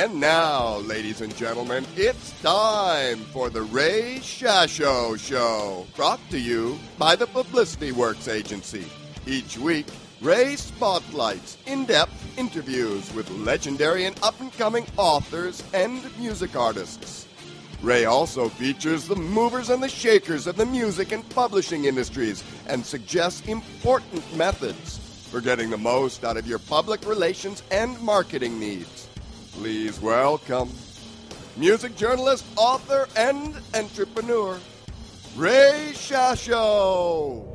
And now, ladies and gentlemen, it's time for the Ray Shasho Show, brought to you by the Publicity Works Agency. Each week, Ray spotlights in-depth interviews with legendary and up-and-coming authors and music artists. Ray also features the movers and the shakers of the music and publishing industries and suggests important methods for getting the most out of your public relations and marketing needs. Please welcome music journalist, author, and entrepreneur, Ray Shasho.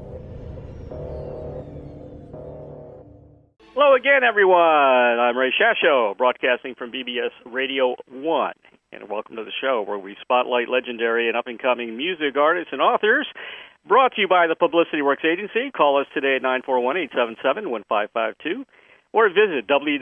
Hello again, everyone. I'm Ray Shasho, broadcasting from BBS Radio 1. And welcome to the show where we spotlight legendary and up-and-coming music artists and authors. Brought to you by the Publicity Works Agency. Call us today at 941-877-1552 or visit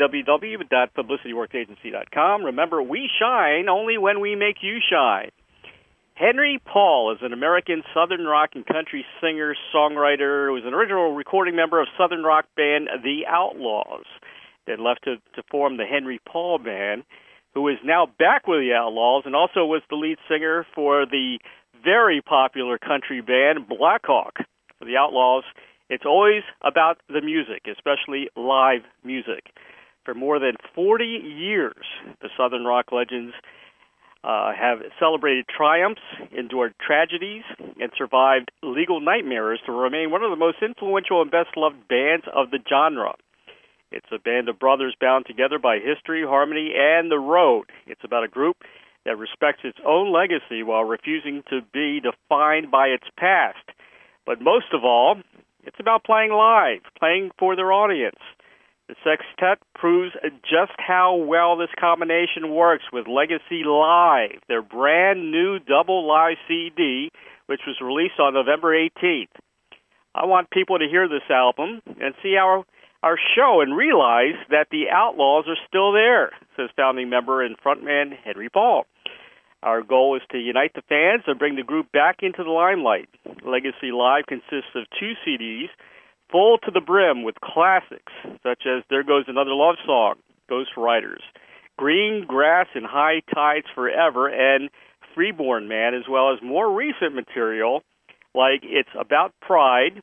www.publicityworksagency.com. Remember, we shine only when we make you shine. Henry Paul is an American Southern rock and country singer, songwriter, who was an original recording member of Southern rock band The Outlaws, then left to form the Henry Paul Band, who is now back with The Outlaws and also was the lead singer for the very popular country band Black Hawk. For The Outlaws, it's always about the music, especially live music. For more than 40 years, the Southern rock legends have celebrated triumphs, endured tragedies, and survived legal nightmares to remain one of the most influential and best-loved bands of the genre. It's a band of brothers bound together by history, harmony, and the road. It's about a group that respects its own legacy while refusing to be defined by its past. But most of all, it's about playing live, playing for their audience. The sextet proves just how well this combination works with Legacy Live, their brand new double live CD, which was released on November 18th. I want people to hear this album and see our show and realize that the Outlaws are still there, says founding member and frontman Henry Paul. Our goal is to unite the fans and bring the group back into the limelight. Legacy Live consists of 2 CDs, full to the brim with classics, such as There Goes Another Love Song, Ghost Riders, Green Grass and High Tides Forever, and Freeborn Man, as well as more recent material like It's About Pride,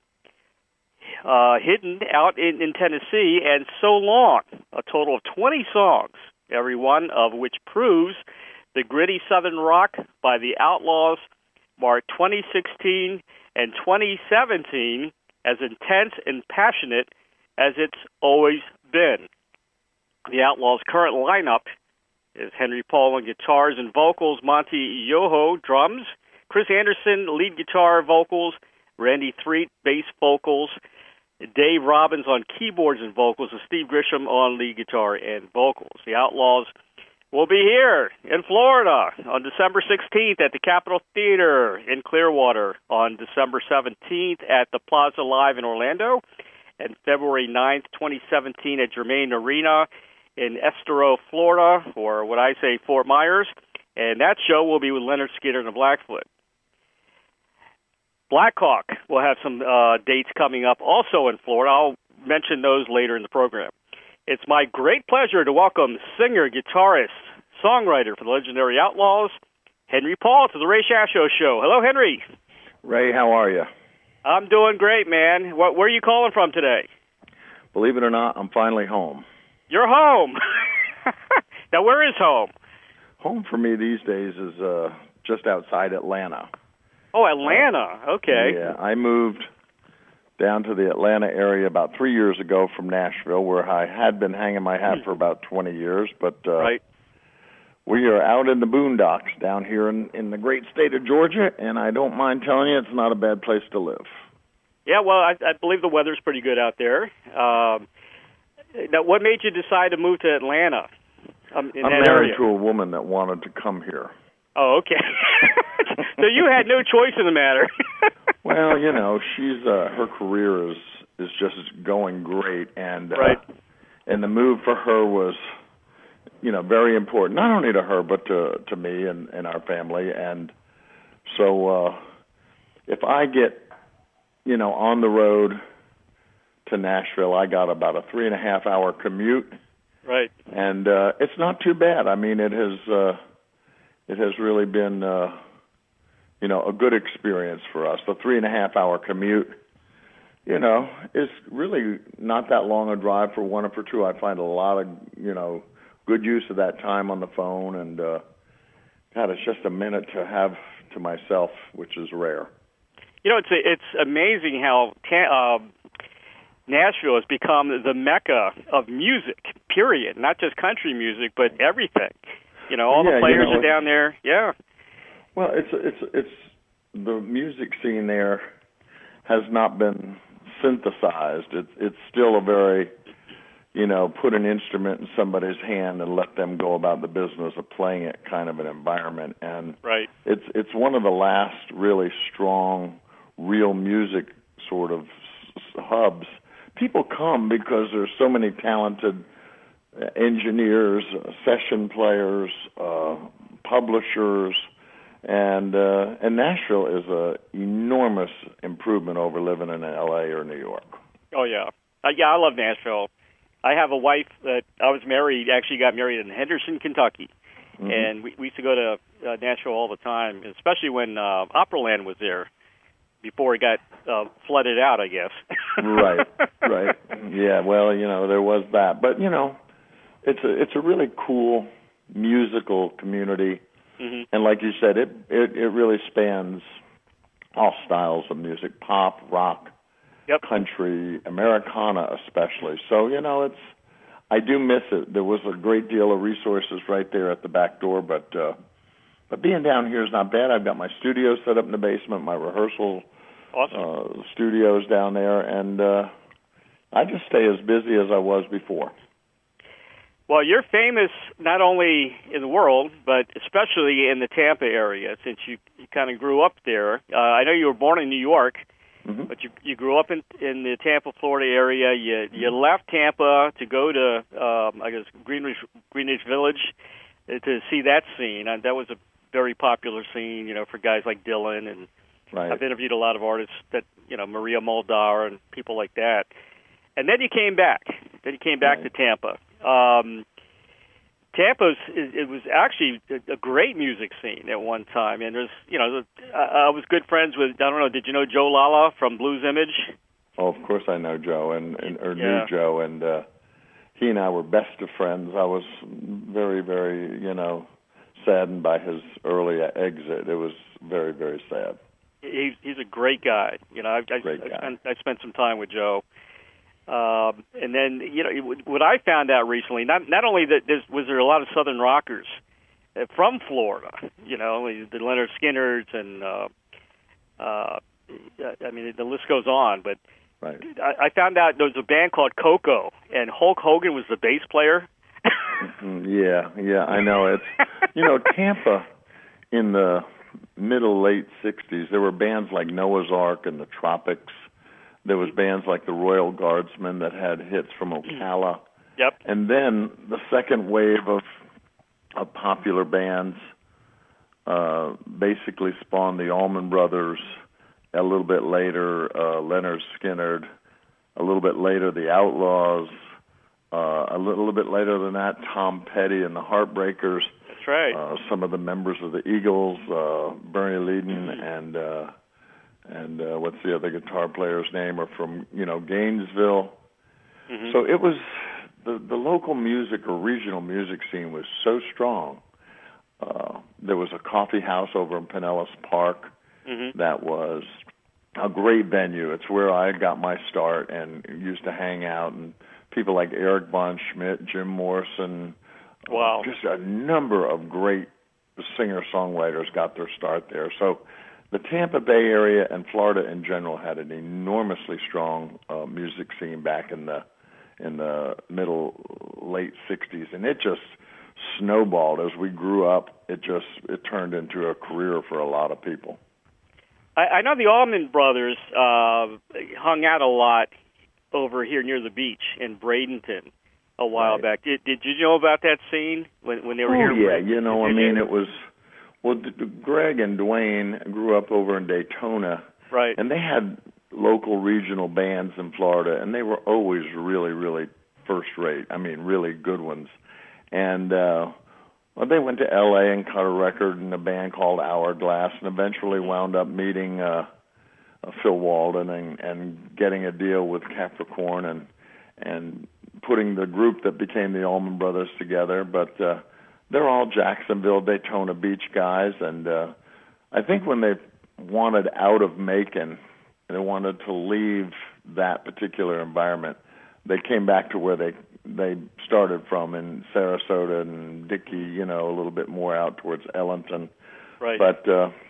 Hidden Out in Tennessee, and So Long, a total of 20 songs, every one of which proves the gritty Southern rock by the Outlaws marked 2016 and 2017 as intense and passionate as it's always been. The Outlaws' current lineup is Henry Paul on guitars and vocals, Monty Yoho drums, Chris Anderson lead guitar, vocals, Randy Threet bass vocals, Dave Robbins on keyboards and vocals, and Steve Grisham on lead guitar and vocals. The Outlaws will be here in Florida on December 16th at the Capitol Theater in Clearwater, on December 17th at the Plaza Live in Orlando, and February 9th, 2017 at Germain Arena in Estero, Florida, or what I say, Fort Myers. And that show will be with Leonard Skinner and the Blackfoot. Black Hawk will have some dates coming up also in Florida. I'll mention those later in the program. It's my great pleasure to welcome singer, guitarist, songwriter for the legendary Outlaws, Henry Paul, to the Ray Shasho Show. Hello, Henry. Ray, how are you? I'm doing great, man. Where are you calling from today? Believe it or not, I'm finally home. You're home. Now, where is home? Home for me these days is just outside Atlanta. Oh, Atlanta. Okay. Yeah, I moved down to the Atlanta area about 3 years ago from Nashville, where I had been hanging my hat for about 20 years. But right. We are out in the boondocks down here in the great state of Georgia, and I don't mind telling you, it's not a bad place to live. Yeah, well, I believe the weather's pretty good out there. Now, what made you decide to move to Atlanta? I'm married to a woman that wanted to come here. Oh, okay. So you had no choice in the matter. Well, you know, she's her career is just going great, and right. And the move for her was, you know, very important, not only to her but to me and our family. And so if I get, you know, on the road to Nashville, I got about a 3.5-hour commute, Right. And it's not too bad. I mean, it has really been a good experience for us. The 3.5-hour commute, is really not that long a drive for one or for two. I find a lot of good use of that time on the phone, and God, it's just a minute to have to myself, which is rare. It's amazing how Nashville has become the mecca of music, period. Not just country music, but everything. All the players are down there. Yeah. Well, it's the music scene there has not been synthesized. It's still a very, put an instrument in somebody's hand and let them go about the business of playing it kind of an environment. And right. It's one of the last really strong, real music sort of hubs. People come because there's so many talented engineers, session players, publishers, and Nashville is an enormous improvement over living in L.A. or New York. Oh, yeah. I love Nashville. I have a wife that I was married, actually got married in Henderson, Kentucky. Mm-hmm. And we used to go to Nashville all the time, especially when Operaland was there, before it got flooded out, I guess. Right. Yeah, well, there was that. But, it's a really cool musical community. Mm-hmm. And like you said, it really spans all styles of music, pop, rock, yep. country, Americana especially. So, I do miss it. There was a great deal of resources right there at the back door, but being down here is not bad. I've got my studio set up in the basement, my rehearsal awesome. Studios down there, and I just stay as busy as I was before. Well, you're famous not only in the world, but especially in the Tampa area, since you kind of grew up there. I know you were born in New York, mm-hmm. but you grew up in the Tampa, Florida area. You left Tampa to go to, I guess, Greenwich Village to see that scene. And that was a very popular scene, for guys like Dylan. And right. I've interviewed a lot of artists that, Maria Muldaur and people like that. And then you came back. Right. to Tampa. Tampa was actually a great music scene at one time, and there's I was good friends with, I don't know, did you know Joe Lala from Blues Image? Oh, of course I know Joe or yeah. knew Joe, and he and I were best of friends. I was very, very saddened by his early exit. It was very, very sad. He's a great guy. I spent some time with Joe. And then, what I found out recently, not only that was there a lot of Southern rockers from Florida, the Leonard Skinners and, the list goes on, but right. I found out there was a band called Coco, and Hulk Hogan was the bass player. Yeah, I know. It's, Tampa in the late 60s, there were bands like Noah's Ark and the Tropics. There was bands like the Royal Guardsmen that had hits from Ocala. Yep. And then the second wave of popular bands basically spawned the Allman Brothers, a little bit later Leonard Skinner, a little bit later the Outlaws, a little bit later than that Tom Petty and the Heartbreakers. That's right. Some of the members of the Eagles, Bernie Leadon and what's the other guitar player's name, are from, Gainesville. Mm-hmm. So it was, the local music or regional music scene was so strong. There was a coffee house over in Pinellas Park mm-hmm. that was a great venue. It's where I got my start and used to hang out, and people like Eric Von Schmidt, Jim Morrison, wow. Just a number of great singer-songwriters got their start there. So the Tampa Bay area and Florida in general had an enormously strong music scene back in the late 60s, and it just snowballed as we grew up. It turned into a career for a lot of people. I know the Allman Brothers hung out a lot over here near the beach in Bradenton a while back. Did you know about that scene when they were here? Yeah, it was. Well, Greg and Dwayne grew up over in Daytona, right? And they had local regional bands in Florida, and they were always really, really first rate. I mean, really good ones. And well, they went to L.A. and cut a record in a band called Hourglass, and eventually wound up meeting Phil Walden and getting a deal with Capricorn and putting the group that became the Allman Brothers together. But they're all Jacksonville, Daytona Beach guys, and I think when they wanted out of Macon, they wanted to leave that particular environment, they came back to where they started from in Sarasota and Dickey, you know, a little bit more out towards Ellington. Right. But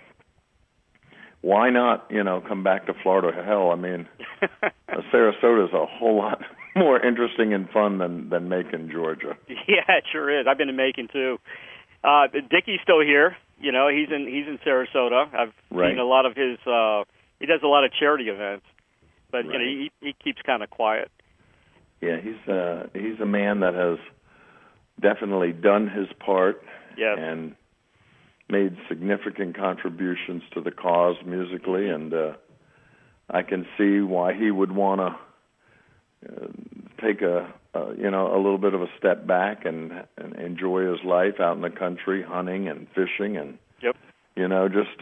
why not, you know, come back to Florida? Hell, I mean, Sarasota is a whole lot more interesting and fun than Macon, Georgia. Yeah, it sure is. I've been to Macon too. Dickey's still here. You know, he's in Sarasota. I've seen a lot of his. He does a lot of charity events, but you know, he keeps kind of quiet. Yeah, he's a man that has definitely done his part. Yes. And made significant contributions to the cause musically, and I can see why he would want to take a little bit of a step back and enjoy his life out in the country, hunting and fishing, and you know, just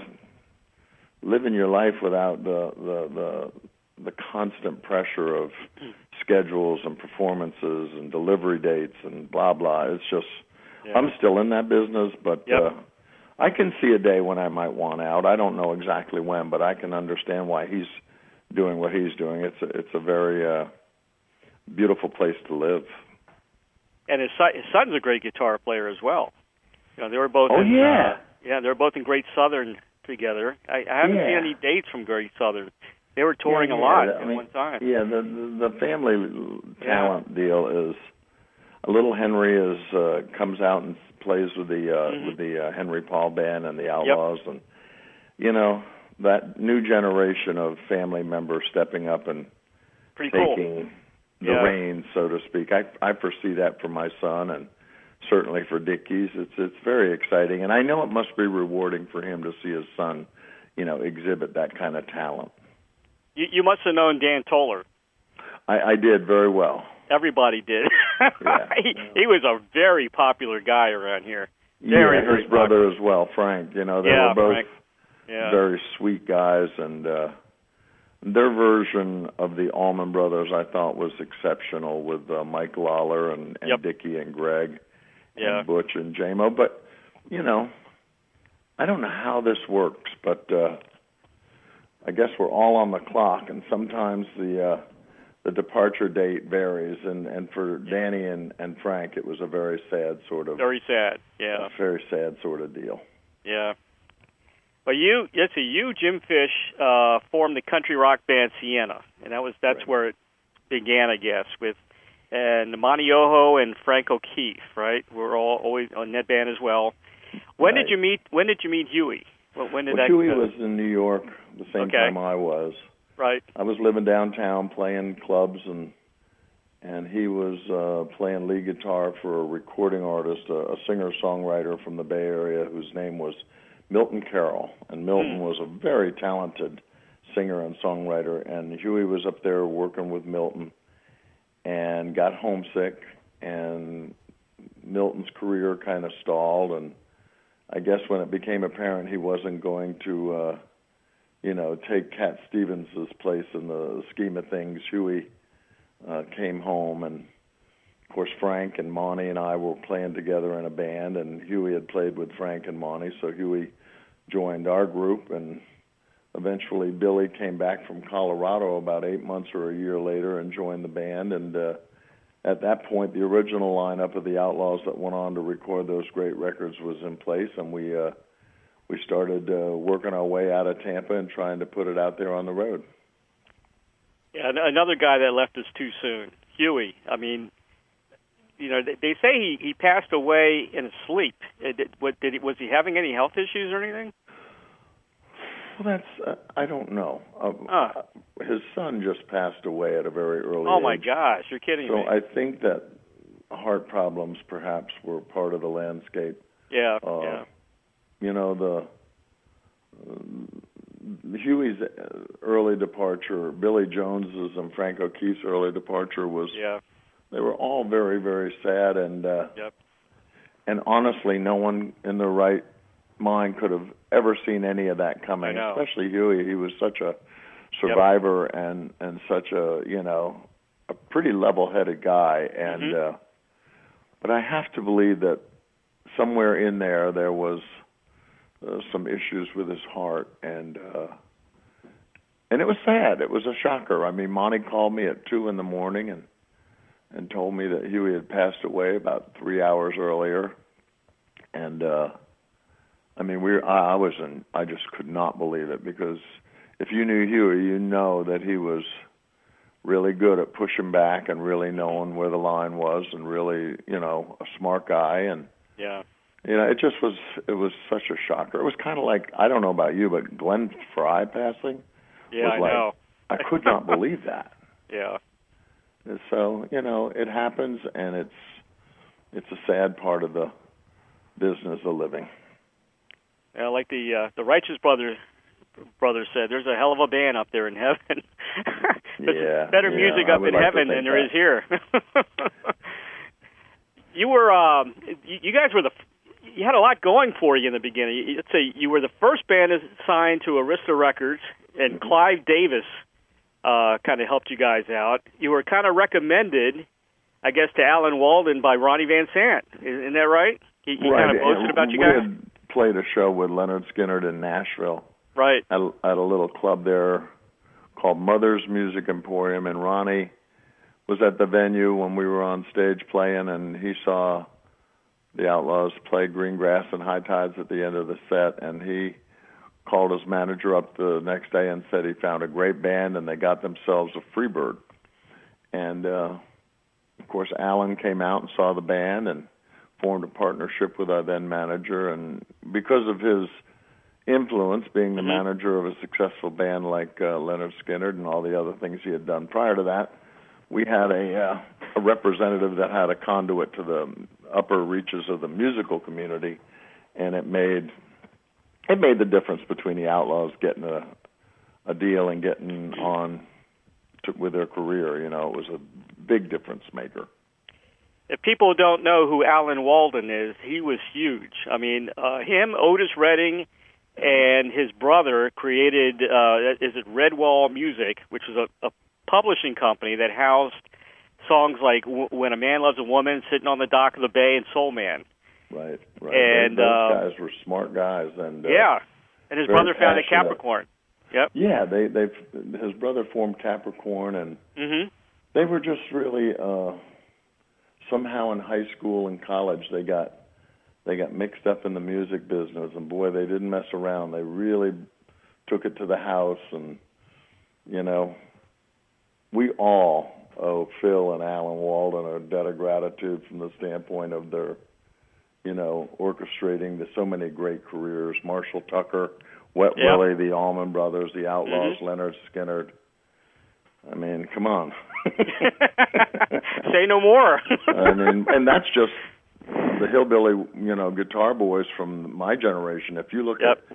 living your life without the constant pressure of schedules and performances and delivery dates and blah blah. It's just I'm still in that business, but I can see a day when I might want out. I don't know exactly when, but I can understand why he's doing what he's doing. It's a very beautiful place to live. And his son's a great guitar player as well. You know, they were both. They were both in Great Southern together. I haven't seen any dates from Great Southern. They were touring a lot at one time. Yeah, the family talent deal is. Little Henry comes out and plays with the Henry Paul Band and the Outlaws, and you know, that new generation of family members stepping up and taking the reins, so to speak. I foresee that for my son, and certainly for Dickey's. It's very exciting, and I know it must be rewarding for him to see his son, you know, exhibit that kind of talent. You must have known Dan Toller. I did very well. Everybody did. He was a very popular guy around here. Very his brother as well, Frank. You know, they were both very sweet guys, and their version of the Allman Brothers, I thought, was exceptional with Mike Lawler and Dickie and Greg and Butch and J-Mo. But, you know, I don't know how this works, but I guess we're all on the clock, and sometimes the departure date varies, and for Danny and Frank, it was a very sad sort of... Very sad, a very sad sort of deal. Yeah. Well, you, Jim Fish, formed the country rock band Sienna, and that's where it began, I guess, with Monty Yoho and Frank O'Keefe, right? We're all always on that band as well. When did you meet Huey? When did that? Huey was in New York the same time I was. Right. I was living downtown playing clubs, and he was playing lead guitar for a recording artist, a singer-songwriter from the Bay Area whose name was Milton Carroll. And Milton was a very talented singer and songwriter, and Huey was up there working with Milton and got homesick, and Milton's career kind of stalled, and I guess when it became apparent he wasn't going to take Cat Stevens' place in the scheme of things, Huey came home, and of course Frank and Monty and I were playing together in a band, and Huey had played with Frank and Monty, so Huey joined our group, and eventually Billy came back from Colorado about 8 months or a year later and joined the band, and at that point the original lineup of the Outlaws that went on to record those great records was in place, and we started working our way out of Tampa and trying to put it out there on the road. Yeah, another guy that left us too soon, Huey. I mean, you know, they say he passed away in his sleep. Was he having any health issues or anything? Well, that's I don't know. His son just passed away at a very early age. Oh my gosh, you're kidding me. So I think that heart problems perhaps were part of the landscape. Yeah. You know, Huey's early departure, Billy Jones's and Frank O'Keefe's early departure was all very, very sad, and Yep. and honestly, no one in their right mind could have ever seen any of that coming. I know. Especially Huey. He was such a survivor and such a a pretty level-headed guy, and but I have to believe that somewhere in there was some issues with his heart, and it was sad. It was a shocker. I mean, Monty called me at 2 a.m. and told me that Huey had passed away about 3 hours earlier, and I mean, I just could not believe it, because if you knew Huey, you know that he was really good at pushing back and really knowing where the line was, and really, a smart guy. And it was such a shocker. It was kind of like, I don't know about you, but Glenn Frey passing. Yeah, I know. I could not believe that. Yeah. And so, it happens, and it's a sad part of the business of living. Yeah, like the Righteous Brothers said, there's a hell of a band up there in heaven. There's better music up in heaven than there is here. You were, you guys were you had a lot going for you in the beginning. Let's say you were the first band signed to Arista Records, and Clive Davis kind of helped you guys out. You were kind of recommended, I guess, to Alan Walden by Ronnie Van Sant. Isn't that right? He kind of boasted about you guys? We had played a show with Leonard Skinner in Nashville. Right. At a little club there called Mother's Music Emporium, and Ronnie was at the venue when we were on stage playing, and he saw the Outlaws play Greengrass and High Tides at the end of the set, and he called his manager up the next day and said he found a great band, and they got themselves a Freebird. And, of course, Alan came out and saw the band and formed a partnership with our then manager, and because of his influence, being the manager of a successful band like Leonard Skinner and all the other things he had done prior to that, we had a representative that had a conduit to the upper reaches of the musical community, and it made the difference between the Outlaws getting a deal and getting on with their career. It was a big difference maker. If people don't know who Alan Walden is, he was huge. I mean, him, Otis Redding, and his brother created, Redwall Music, which was a publishing company that housed songs like When a Man Loves a Woman, Sitting on the Dock of the Bay, and Soul Man. Right. And those guys were smart guys, and and his brother founded Capricorn. Yep. Yeah, his brother formed Capricorn, and they were just really somehow in high school and college they got mixed up in the music business, and boy, they didn't mess around. They really took it to the house, and we all owe Phil and Alan Walden a debt of gratitude from the standpoint of their orchestrating so many great careers. Marshall Tucker, Wet Willie, the Allman Brothers, the Outlaws, Leonard Skinner. I mean, come on. Say no more. I mean, and that's just the hillbilly, guitar boys from my generation. If you look at,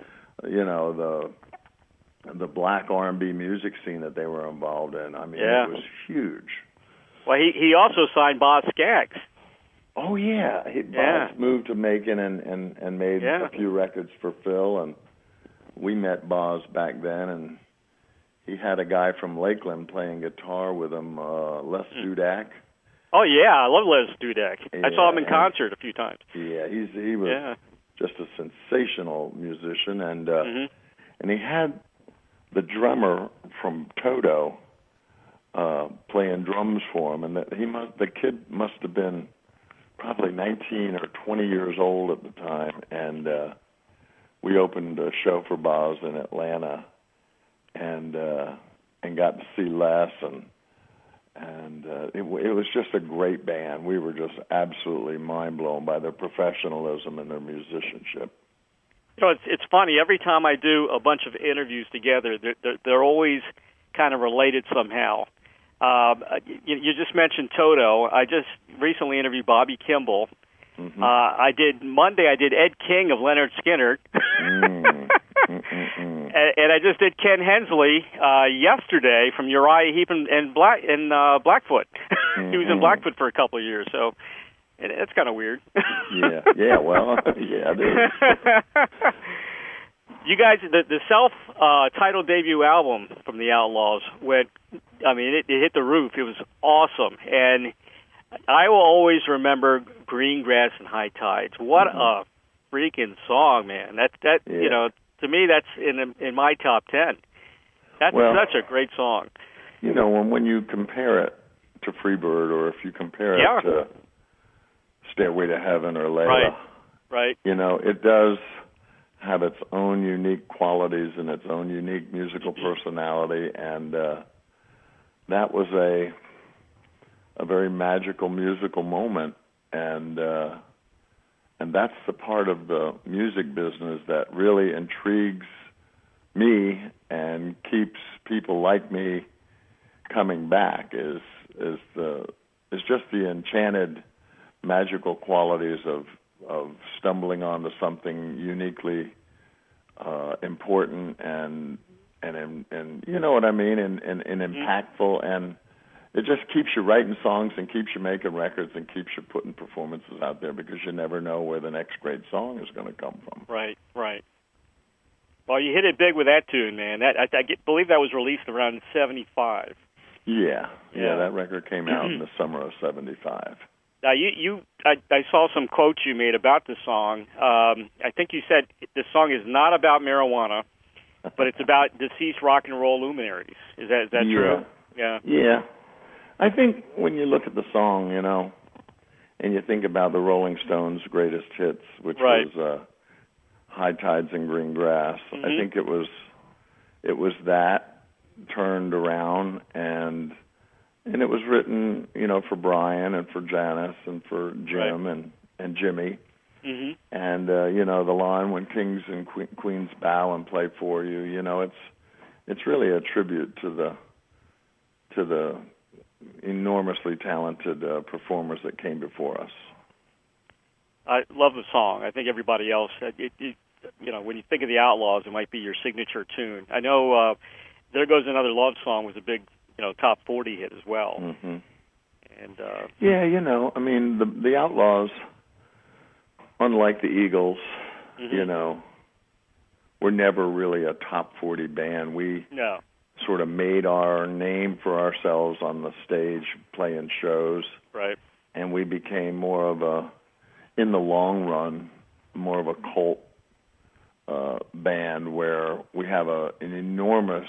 the black R&B music scene that they were involved in, I mean, it was huge. Well, he also signed Boz Scaggs. Oh, yeah. Boz moved to Macon and made a few records for Phil, and we met Boz back then, and he had a guy from Lakeland playing guitar with him, Les Dudak. Oh, yeah, I love Les Dudak. I saw him in concert a few times. Yeah, he was just a sensational musician, and he had the drummer from Toto playing drums for him, and the kid must have been probably 19 or 20 years old at the time, and we opened a show for Boz in Atlanta, and got to see Les, and it was just a great band. We were just absolutely mind blown by their professionalism and their musicianship. It's funny. Every time I do a bunch of interviews together, they're always kind of related somehow. You just mentioned Toto. I just recently interviewed Bobby Kimball. I did Ed King of Leonard Skinner. And I just did Ken Hensley yesterday from Uriah Heep and Blackfoot. He was in Blackfoot for a couple of years, so it's kind of weird. Well, yeah, it is. You guys, the self-titled debut album from the Outlaws it hit the roof. It was awesome, and I will always remember Green Grass and High Tides. What a freaking song, man! To me, that's in my top 10. That's such a great song. When you compare it to Freebird, or if you compare it to Stairway to Heaven or Layla, right? It does have its own unique qualities and its own unique musical personality, and that was a very magical musical moment, and that's the part of the music business that really intrigues me and keeps people like me coming back is just the enchanted, magical qualities of stumbling onto something uniquely important and you know what I mean, and impactful, and it just keeps you writing songs and keeps you making records and keeps you putting performances out there, because you never know where the next great song is going to come from. Right. Well, you hit it big with that tune, man. I believe that was released around 75. Yeah, that record came out in the summer of 75. Now, I saw some quotes you made about the song. I think you said the song is not about marijuana, but it's about deceased rock and roll luminaries. Is that true? Yeah. I think when you look at the song, and you think about the Rolling Stones' greatest hits, which was High Tides and Green Grass, I think it was that turned around, and it was written, for Brian and for Janice and for Jim and Jimmy. And the line, when kings and queens bow and play for you, it's really a tribute to the enormously talented performers that came before us. I love the song. I think everybody else, when you think of the Outlaws, it might be your signature tune. I know There Goes Another Love Song was a big, top 40 hit as well. And the Outlaws, unlike the Eagles, were never really a top 40 band. We sort of made our name for ourselves on the stage, playing shows. Right. And we became more of in the long run, more of a cult band where we have an enormous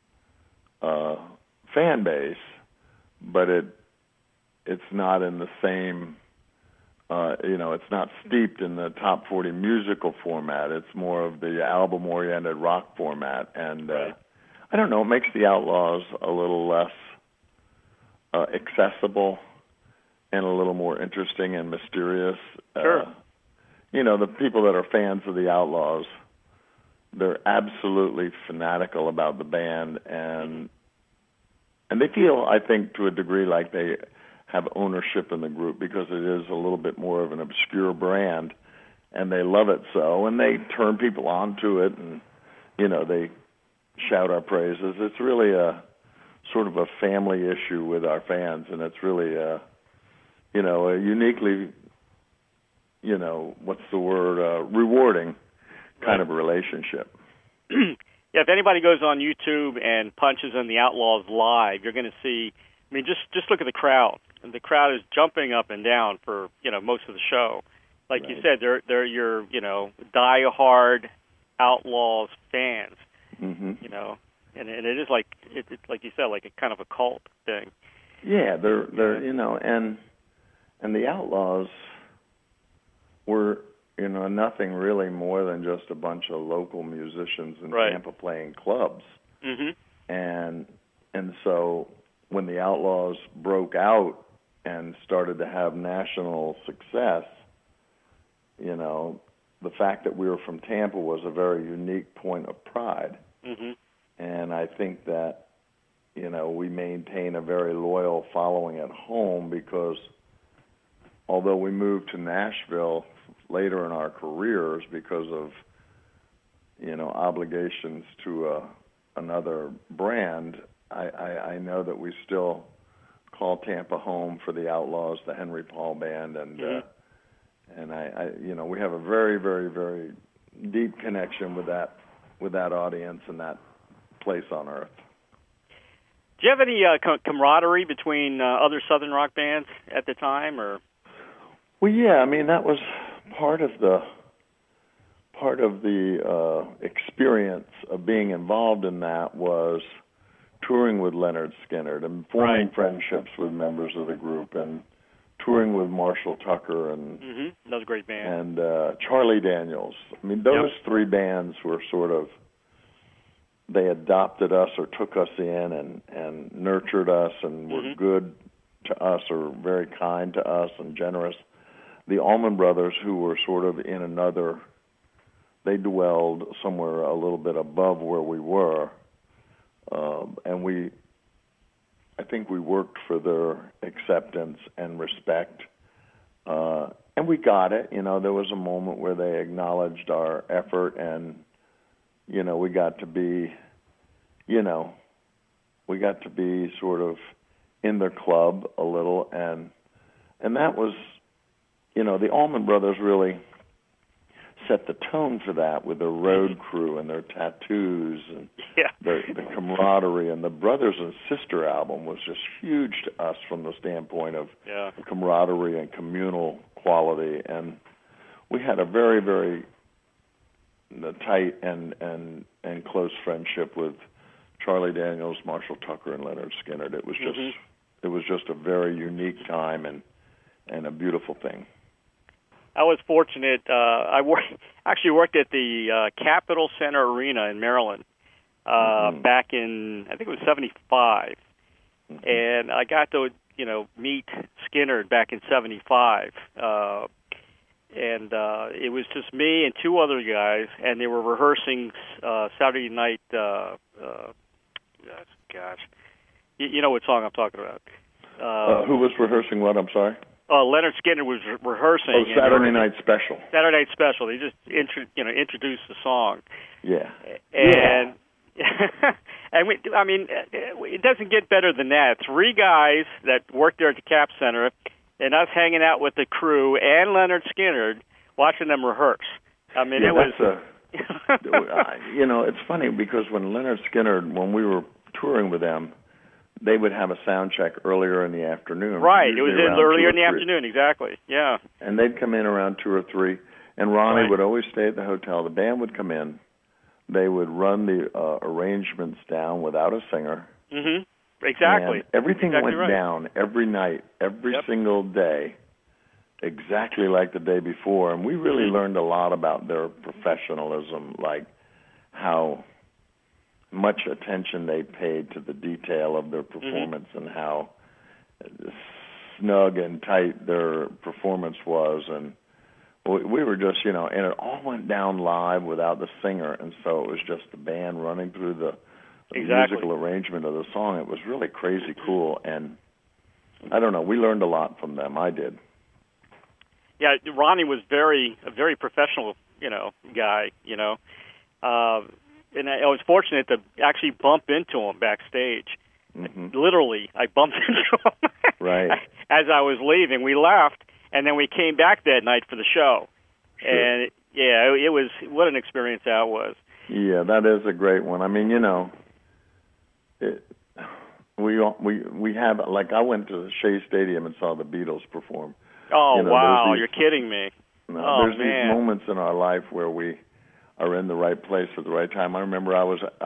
fan base, but it's not in the same, it's not steeped in the top 40 musical format. It's more of the album-oriented rock format, and I don't know, it makes the Outlaws a little less accessible and a little more interesting and mysterious. Sure. The people that are fans of the Outlaws, they're absolutely fanatical about the band, and they feel, I think, to a degree like they have ownership in the group, because it is a little bit more of an obscure brand, and they love it so, and they turn people on to it, and, they shout our praises. It's really a sort of a family issue with our fans, and it's really a uniquely, rewarding kind of a relationship. Yeah, if anybody goes on YouTube and punches in the Outlaws live, you're going to see, just look at the crowd. And the crowd is jumping up and down for, most of the show. Like you said, they're your, die-hard Outlaws fans. And it is like, it's like you said, like a kind of a cult thing. Yeah, they're and the Outlaws were, nothing really more than just a bunch of local musicians in Tampa playing clubs. And so when the Outlaws broke out and started to have national success, the fact that we were from Tampa was a very unique point of pride. And I think that, we maintain a very loyal following at home, because although we moved to Nashville later in our careers because of, obligations to another brand, I know that we still call Tampa home for the Outlaws, the Henry Paul Band, and I we have a very, very, very deep connection with that audience and that place on earth. Do you have any camaraderie between other Southern rock bands at the time, or? Well, yeah. I mean, that was part of the experience of being involved in that was touring with Lynyrd Skynyrd and forming friendships with members of the group and touring with Marshall Tucker and that was a great band. And Charlie Daniels. I mean, those three bands were sort of, they adopted us or took us in and nurtured us and were good to us or very kind to us and generous. The Allman Brothers, who were sort of in another, they dwelled somewhere a little bit above where we were, and I think we worked for their acceptance and respect, and we got it. You know, there was a moment where they acknowledged our effort, and we got to be sort of in their club a little, and that was, the Allman Brothers really set the tone for that with their road crew and their tattoos and the camaraderie. And the Brothers and Sister album was just huge to us from the standpoint of camaraderie and communal quality. And we had a very, very tight and close friendship with Charlie Daniels, Marshall Tucker, and Lynyrd Skynyrd. It was just a very unique time and a beautiful thing. I was fortunate. I actually worked at the Capitol Center Arena in Maryland back in, I think it was 75. And I got to, meet Skynyrd back in 75. And it was just me and two other guys, and they were rehearsing Saturday night, you know what song I'm talking about. Who was rehearsing what? I'm sorry? Lynyrd Skynyrd was rehearsing. Saturday Night Special. Saturday Night Special. They just introduced the song. Yeah. And and it doesn't get better than that. 3 guys that worked there at the Cap Center, and us hanging out with the crew and Lynyrd Skynyrd, watching them rehearse. I mean, it was. It's funny because when Lynyrd Skynyrd, when we were touring with them, they would have a sound check earlier in the afternoon. Right, it was earlier in the afternoon, exactly, yeah. And they'd come in around 2 or 3, and Ronnie would always stay at the hotel. The band would come in. They would run the arrangements down without a singer. Exactly. And everything went down every night, every single day, exactly like the day before. And we really learned a lot about their professionalism, like how much attention they paid to the detail of their performance and how snug and tight their performance was. And we were just, and it all went down live without the singer, and so it was just the band running through the musical arrangement of the song. It was really crazy cool, and I don't know, we learned a lot from them. I did. Yeah, Ronnie was a very professional, guy, and I was fortunate to actually bump into him backstage. Literally, I bumped into him as I was leaving. We left, and then we came back that night for the show. And, it was, what an experience that was. Yeah, that is a great one. I mean, we have, like, I went to the Shea Stadium and saw the Beatles perform. Oh, wow, you're kidding me. There's these moments in our life where we are in the right place at the right time. I remember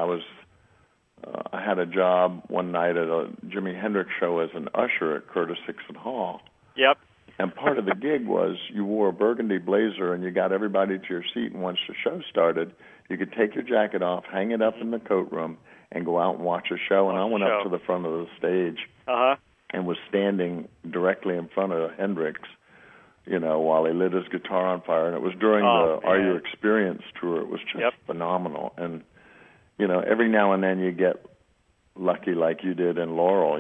I had a job one night at a Jimi Hendrix show as an usher at Curtis Hickson Hall. Yep. And part of the gig was you wore a burgundy blazer and you got everybody to your seat, and once the show started, you could take your jacket off, hang it up in the coat room, and go out and watch a show. And I went up to the front of the stage and was standing directly in front of Hendrix, while he lit his guitar on fire. And it was during the Are You Experienced tour. It was just phenomenal. And, every now and then you get lucky like you did in Laurel,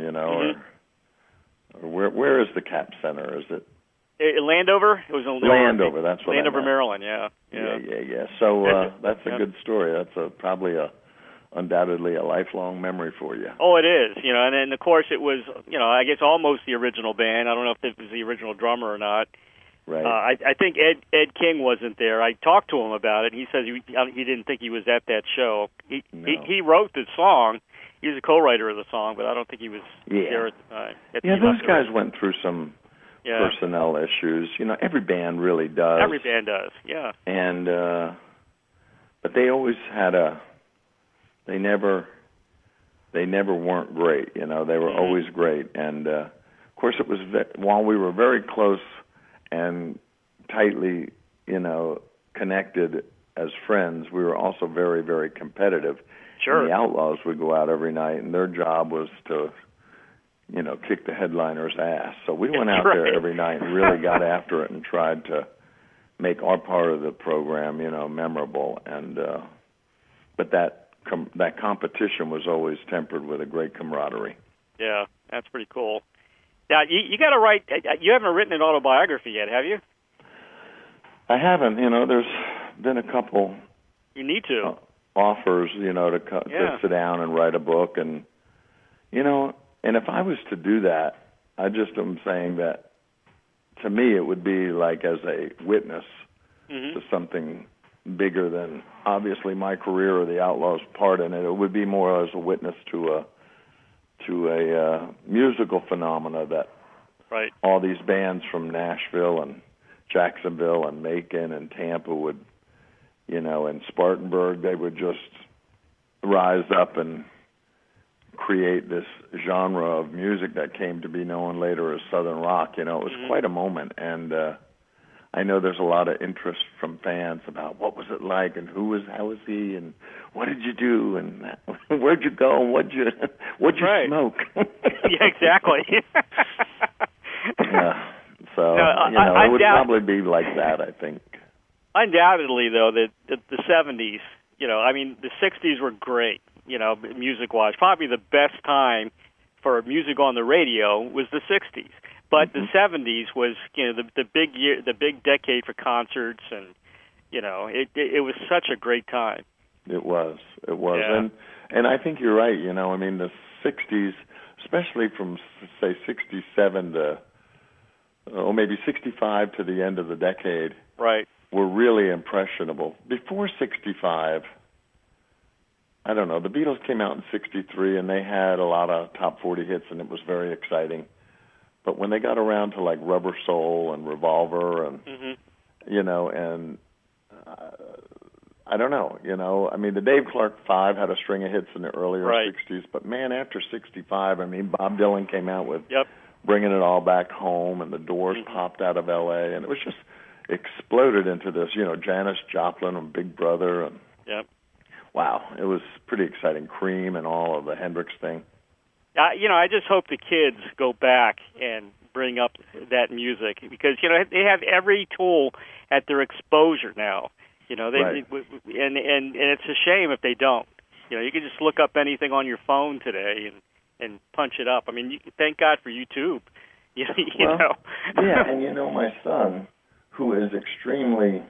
or where is the Cap Center? Is it? Landover? It was in Landover, that's what Landover, I meant. Maryland, Yeah. So that's a good story. That's probably a undoubtedly a lifelong memory for you. Oh, it is, and then, of course, it was, I guess almost the original band. I don't know if it was the original drummer or not. Right. I think Ed King wasn't there. I talked to him about it. He says he didn't think he was at that show. He wrote the song. He was a co-writer of the song, but I don't think he was there at the time. Those guys went through some personnel issues. Every band really does. Every band does, yeah. And but they always had they never weren't great. They were always great. And of course, it was while we were very close and tightly, connected as friends, we were also very, very competitive. Sure. And the Outlaws would go out every night, and their job was to, kick the headliner's ass. So we went out there every night and really got after it and tried to make our part of the program, memorable. And but that competition was always tempered with a great camaraderie. Yeah, that's pretty cool. Now, you got to write. You haven't written an autobiography yet, have you? I haven't. There's been a couple. You need to. Offers, to sit down and write a book, and and if I was to do that, I just am saying that to me it would be like as a witness to something bigger than obviously my career or the Outlaws' part in it. It would be more as a witness to a musical phenomena that all these bands from Nashville and Jacksonville and Macon and Tampa would, and Spartanburg, they would just rise up and create this genre of music that came to be known later as Southern rock. It was quite a moment, and I know there's a lot of interest from fans about what was it like and how was he and what did you do and where'd you go and what'd you smoke? Yeah, exactly. Yeah. So it would probably be like that, I think. Undoubtedly, though, that the 70s, the 60s were great, music-wise. Probably the best time for music on the radio was the 60s. But the 70s was, the big year, the big decade for concerts, and it was such a great time. It was, yeah. And I think you're right. The 60s, especially from say 67 to, or maybe 65 to the end of the decade, right, were really impressionable. Before 65, I don't know. The Beatles came out in 63, and they had a lot of top 40 hits, and it was very exciting. But when they got around to like Rubber Soul and Revolver and and I don't know, the Dave Clark 5 had a string of hits in the earlier 60s, but man, after 65, Bob Dylan came out with Bringing It All Back Home, and the Doors popped out of L.A., and it was just exploded into this, Janis Joplin and Big Brother, and wow, it was pretty exciting. Cream and all of the Hendrix thing. I just hope the kids go back and bring up that music because they have every tool at their exposure now. And it's a shame if they don't. You can just look up anything on your phone today and punch it up. Thank God for YouTube. Yeah, and my son, who is extremely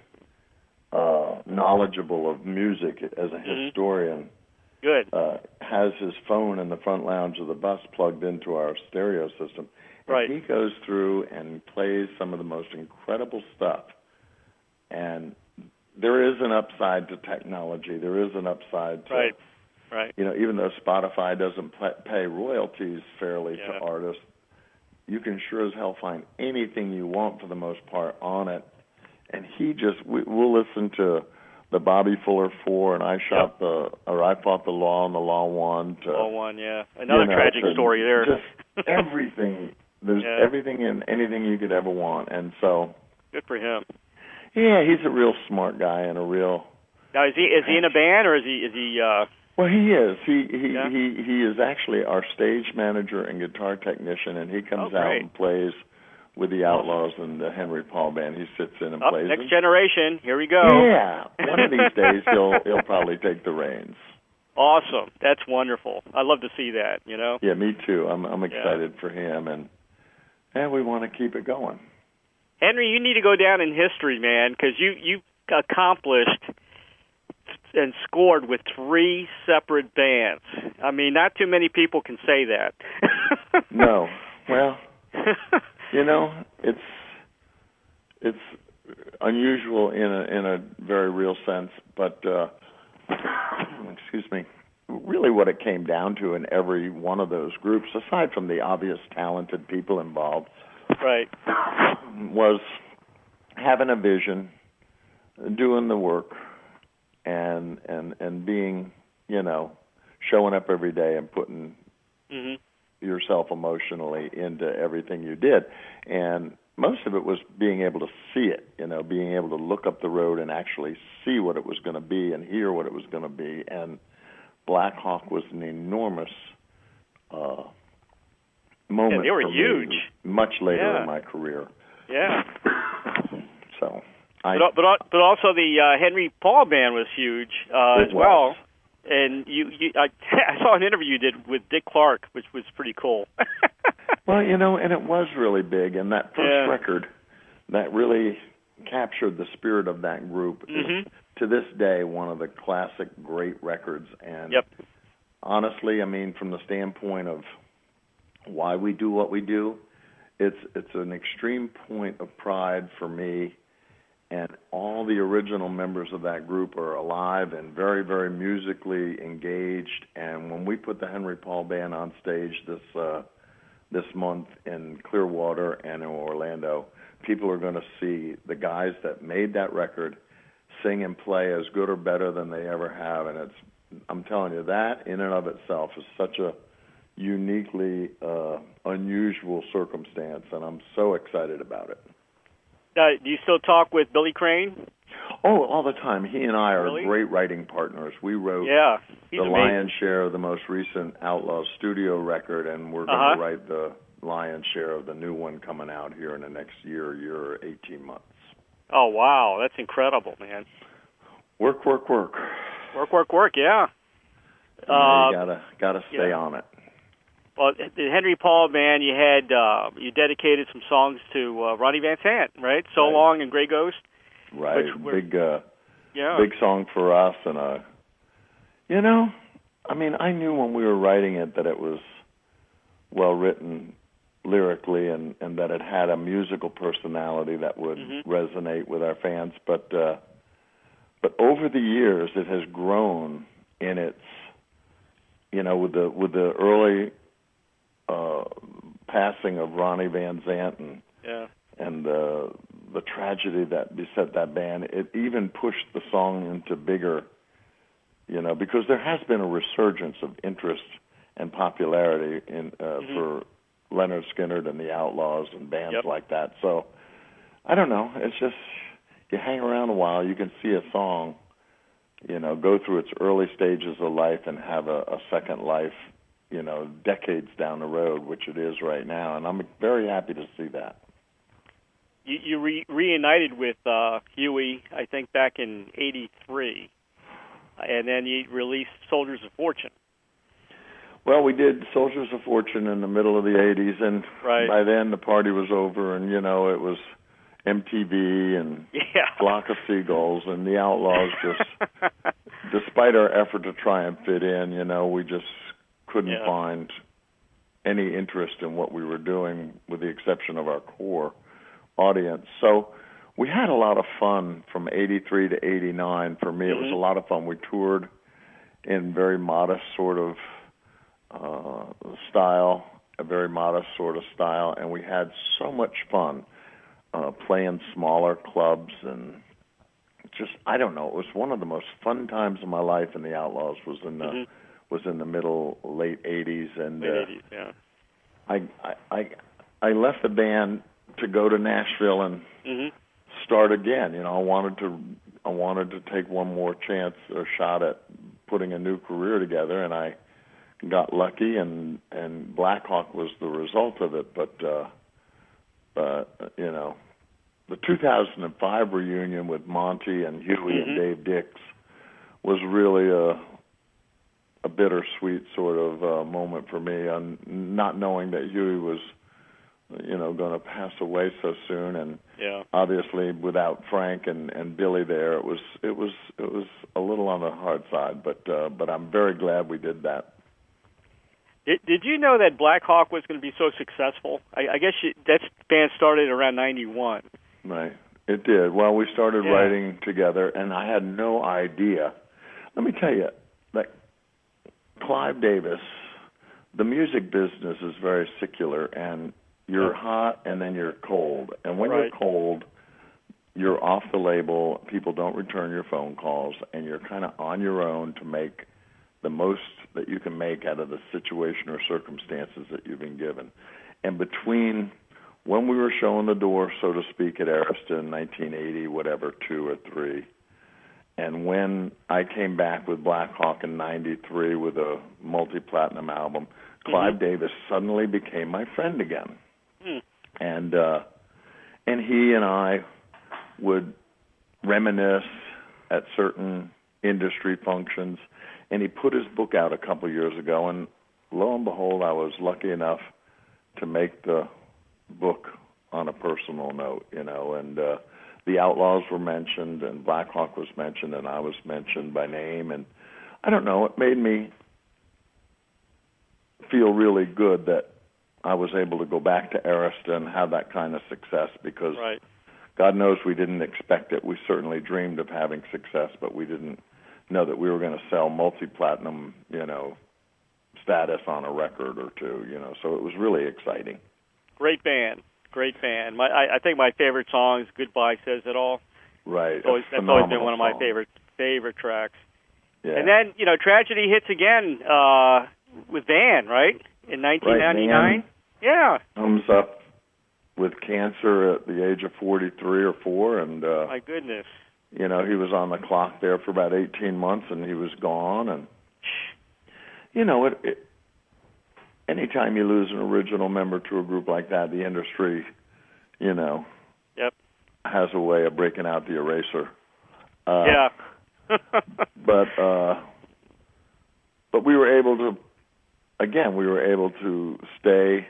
knowledgeable of music as a historian. Good. Has his phone in the front lounge of the bus plugged into our stereo system. And he goes through and plays some of the most incredible stuff. And there is an upside to technology. There is an upside to, even though Spotify doesn't pay royalties fairly to artists, you can sure as hell find anything you want for the most part on it. And we'll listen to the Bobby Fuller 4, and I Fought the Law and the Law Won. Law Won, yeah. Another tragic story there. Just everything. There's everything and anything you could ever want, and so. Good for him. Yeah, he's a real smart guy and a real. Now, is he in a band or is he? Well, he is. He is actually our stage manager and guitar technician, and he comes out and plays with the Outlaws and the Henry Paul Band. He sits in and plays. Next generation, here we go. Yeah, one of these days he'll probably take the reins. Awesome, that's wonderful. I love to see that. Yeah, me too. I'm excited for him, and we want to keep it going. Henry, you need to go down in history, man, because you accomplished and scored with 3 separate bands. I mean, not too many people can say that. No. Well, you know, it's unusual in a very real sense, but excuse me. Really what it came down to in every one of those groups, aside from the obvious talented people involved, right, was having a vision, doing the work, and being, you know, showing up every day and putting yourself emotionally into everything you did. And most of it was being able to see it, you know, being able to look up the road and actually see what it was going to be and hear what it was going to be. And Black Hawk was an enormous moment. Yeah, they were for huge. Me, much later in my career. Yeah. So, but also the Henry Paul band was huge as well. And I saw an interview you did with Dick Clark, which was pretty cool. Well, you know, and it was really big. And that first record that really captured the spirit of that group is, to this day, one of the classic great records. And honestly, I mean, from the standpoint of why we do what we do, it's an extreme point of pride for me. And all the original members of that group are alive and very, very musically engaged. And when we put the Henry Paul Band on stage this month in Clearwater and in Orlando, people are going to see the guys that made that record sing and play as good or better than they ever have. And I'm telling you, that in and of itself is such a uniquely unusual circumstance, and I'm so excited about it. Do you still talk with Billy Crane? Oh, all the time. He and I are Really? great writing partners. We wrote the amazing. lion's share of the most recent Outlaws studio record, and we're going to write the lion's share of the new one coming out here in the next year or 18 months. Oh, wow. That's incredible, man. Work. Work, yeah. You gotta stay on it. Well, the Henry Paul Band, you had you dedicated some songs to Ronnie Van Sant, right? So Long and Grey Ghost. Right, big song for us, and you know, I mean, I knew when we were writing it that it was well written lyrically, and that it had a musical personality that would resonate with our fans. But over the years, it has grown in its, you know, with the early passing of Ronnie Van Sant and the tragedy that beset that band, it even pushed the song into bigger, you know, because there has been a resurgence of interest and popularity in for Leonard Skinner and the Outlaws and bands like that. So I don't know. It's just you hang around a while, you can see a song, you know, go through its early stages of life and have a second life, you know, decades down the road, which it is right now, and I'm very happy to see that. You reunited with Huey, I think, back in '83, and then you released Soldiers of Fortune. Well, we did Soldiers of Fortune in the middle of the '80s, and by then the party was over, and, you know, it was MTV and Flock of Seagulls, and the Outlaws just, despite our effort to try and fit in, you know, we just couldn't find any interest in what we were doing with the exception of our core audience. So we had a lot of fun from '83 to '89. For me, it was a lot of fun. We toured in very modest sort of style, a very modest sort of style, and we had so much fun playing smaller clubs, and just, I don't know, it was one of the most fun times of my life in the Outlaws was in the late '80s, and I left the band to go to Nashville and start again. You know, I wanted to take one more chance or shot at putting a new career together, and I got lucky, and Black Hawk was the result of it. But you know, the 2005 reunion with Monty and Huey and Dave Dix was really a bittersweet sort of moment for me, on not knowing that Huey was, you know, going to pass away so soon, and obviously without Frank and Billy there, it was a little on the hard side, but I'm very glad we did that. Did you know that Black Hawk was going to be so successful? I guess that band started around 91. Right. It did. Well, we started writing together, and I had no idea. Let me tell you, that Clive Davis, the music business is very secular, and you're hot and then you're cold. And when you're cold, you're off the label, people don't return your phone calls, and you're kind of on your own to make the most that you can make out of the situation or circumstances that you've been given. And between when we were showing the door, so to speak, at Arista in 1980, whatever, 2 or 3, and when I came back with Black Hawk in 93 with a multi-platinum album, Clive Davis suddenly became my friend again. And he and I would reminisce at certain industry functions, and he put his book out a couple of years ago, and lo and behold, I was lucky enough to make the book on a personal note, and the Outlaws were mentioned, and Black Hawk was mentioned, and I was mentioned by name, and I don't know, it made me feel really good that I was able to go back to Arista and have that kind of success, because God knows we didn't expect it. We certainly dreamed of having success, but we didn't know that we were going to sell multi-platinum, status on a record or two, so it was really exciting. Great band. I think my favorite song is "Goodbye Says It All." Right. That's always been one of my favorite tracks. Yeah. And then, tragedy hits again with Van, right? In 1999. Right, yeah. Comes up with cancer at the age of 43 or 4, and my goodness. He was on the clock there for about 18 months, and he was gone. And anytime you lose an original member to a group like that, the industry, has a way of breaking out the eraser. But we were able to stay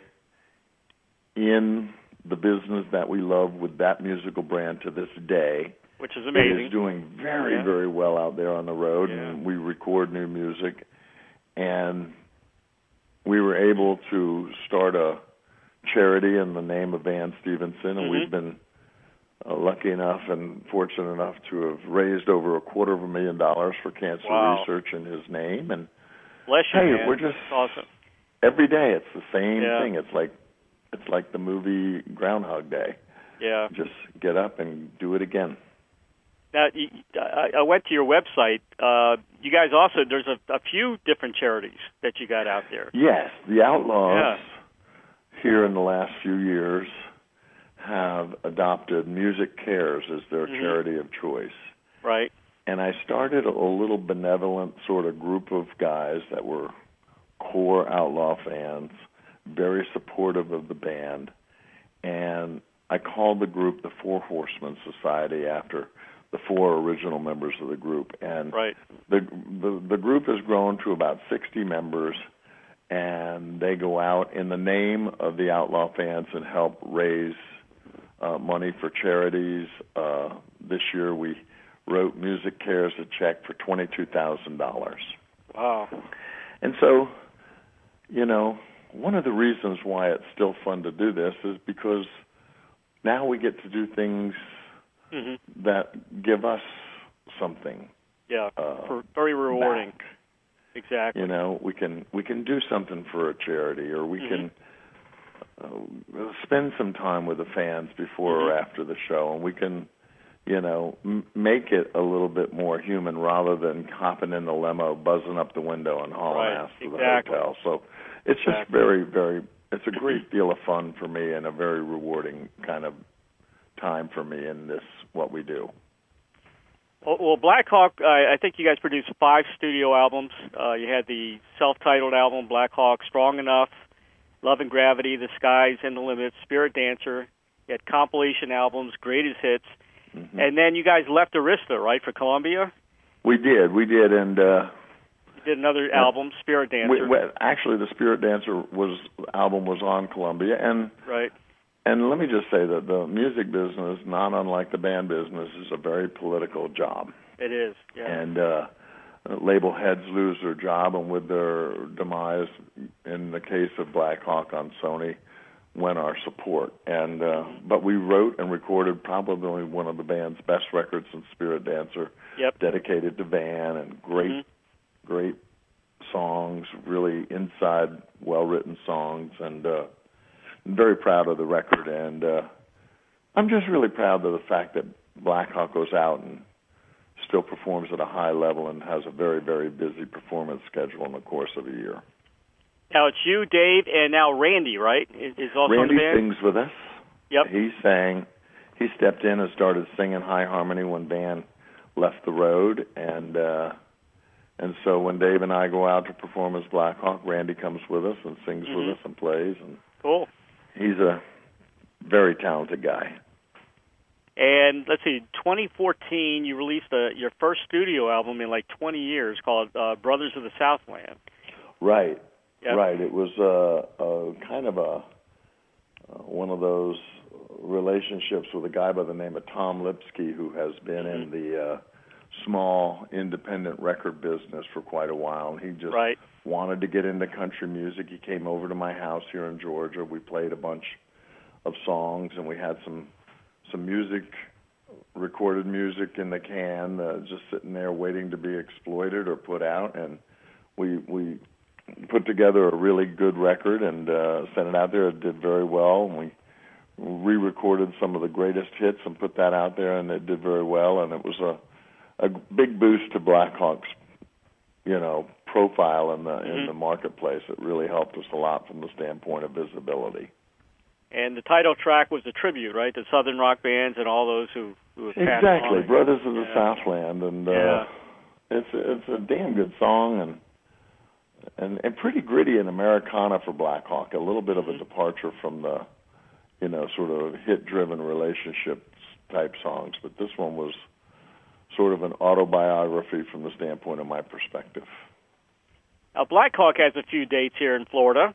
in the business that we love with that musical brand to this day. Which is amazing. It is doing very, very well out there on the road, and we record new music. And we were able to start a charity in the name of Van Stevenson, and we've been lucky enough and fortunate enough to have raised over $250,000 for cancer research in his name. And bless you, man. We're just awesome. Every day it's the same thing. It's like the movie Groundhog Day. Yeah. Just get up and do it again. Now, I went to your website. You guys also, there's a few different charities that you got out there. Yes, the Outlaws here in the last few years have adopted Music Cares as their charity of choice. Right. And I started a little benevolent sort of group of guys that were core Outlaw fans, very supportive of the band, and I called the group the Four Horsemen Society after the 4 original members of the group. And the group has grown to about 60 members, and they go out in the name of the Outlaw fans and help raise money for charities. This year we wrote Music Cares a check for $22,000. Wow. And so, one of the reasons why it's still fun to do this is because now we get to do things that give us something. Yeah, very rewarding. Back. Exactly. We can do something for a charity, or we can spend some time with the fans before or after the show, and we can, make it a little bit more human rather than hopping in the limo, buzzing up the window, and hauling ass to the hotel. So it's just very, very. It's a great deal of fun for me and a very rewarding kind of time for me in this, what we do. Well, Black Hawk, I think you guys produced 5 studio albums. You had the self-titled album, Black Hawk, Strong Enough, Love and Gravity, The Sky's and the Limits, Spirit Dancer. You had compilation albums, Greatest Hits. And then you guys left Arista, right, for Columbia? We did, and... you did another album, Spirit Dancer. Actually, the Spirit Dancer album was on Columbia, and... Right. And let me just say that the music business, not unlike the band business, is a very political job. It is, yeah. And label heads lose their job, and with their demise, in the case of Black Hawk on Sony, went our support. And but we wrote and recorded probably one of the band's best records in Spirit Dancer, dedicated to Van, and great songs, really inside, well-written songs, and I'm very proud of the record. And I'm just really proud of the fact that Black Hawk goes out and still performs at a high level and has a very, very busy performance schedule in the course of a year. Now it's you, Dave, and now Randy, right? Is also Randy in the band? sings with us. Yep. He stepped in and started singing high harmony when Van left the road, and so when Dave and I go out to perform as Black Hawk, Randy comes with us and sings with us and plays. And cool. He's a very talented guy. And let's see, 2014, you released your first studio album in like 20 years called Brothers of the Southland. Right. Yep. Right. It was a kind of one of those relationships with a guy by the name of Tom Lipsky, who has been in the small independent record business for quite a while. And he just wanted to get into country music. He came over to my house here in Georgia. We played a bunch of songs, and we had some music, recorded music in the can, just sitting there waiting to be exploited or put out. And we put together a really good record and sent it out there. It did very well, and we re-recorded some of the greatest hits and put that out there, and it did very well. And it was a big boost to Black Hawk's, profile in the marketplace. It really helped us a lot from the standpoint of visibility. And the title track was a tribute, right, to Southern rock bands and all those who have passed on. Exactly, Brothers of the Southland, and it's a damn good song and pretty gritty and Americana for Black Hawk. A little bit of a departure from the sort of hit-driven relationships type songs, but this one was sort of an autobiography from the standpoint of my perspective. Now, Black Hawk has a few dates here in Florida.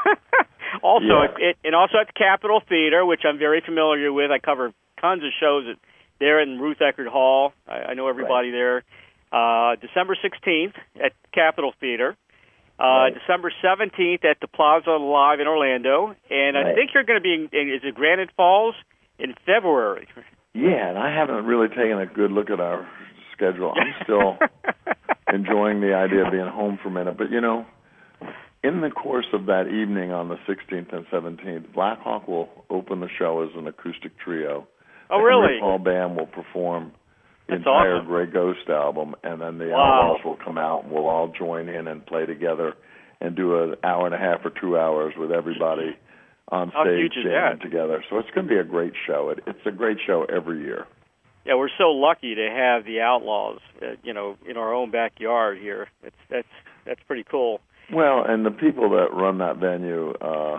Also at the Capitol Theater, which I'm very familiar with. I cover tons of shows there in Ruth Eckerd Hall. I know everybody there. December 16th at Capitol Theater. December 17th at the Plaza Live in Orlando. And I think you're going to be in Granite Falls in February. Yeah, and I haven't really taken a good look at our schedule. I'm still enjoying the idea of being home for a minute. But, in the course of that evening on the 16th and 17th, Black Hawk will open the show as an acoustic trio. Oh, really? The Henry Paul Band will perform the That's entire awesome. Grey Ghost album, and then the Outlaws will come out, and we'll all join in and play together and do an hour and a half or 2 hours with everybody on stage jamming together. So it's going to be a great show. It's a great show every year. Yeah, we're so lucky to have the Outlaws, in our own backyard here. That's pretty cool. Well, and the people that run that venue,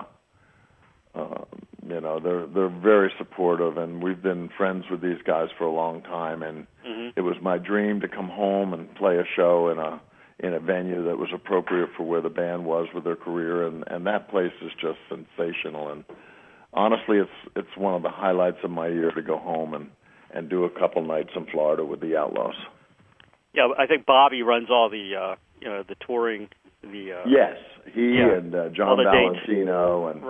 they're very supportive, and we've been friends with these guys for a long time. And it was my dream to come home and play a show in a venue that was appropriate for where the band was with their career, and that place is just sensational. And honestly, it's one of the highlights of my year to go home and do a couple nights in Florida with the Outlaws. Yeah, I think Bobby runs all the the touring. Yes, and John Valentino, and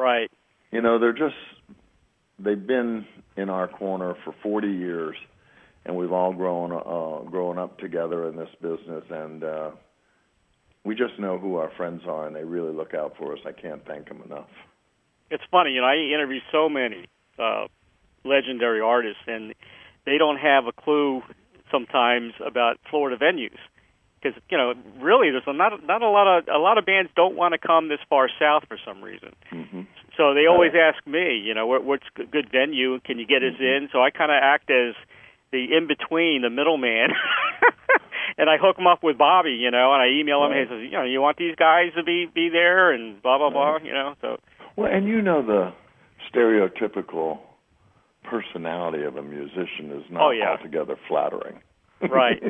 they've been in our corner for 40 years, and we've all grown up together in this business, and we just know who our friends are, and they really look out for us. I can't thank them enough. It's funny, I interview so many legendary artists, and they don't have a clue sometimes about Florida venues. Because really, there's not a lot of bands don't want to come this far south for some reason. So they always ask me, what's a good venue? Can you get us in? So I kind of act as the in between, the middleman, and I hook them up with Bobby, and I email him. He says, you want these guys to be there, and blah blah blah, So well, and the stereotypical personality of a musician is not altogether flattering. Right.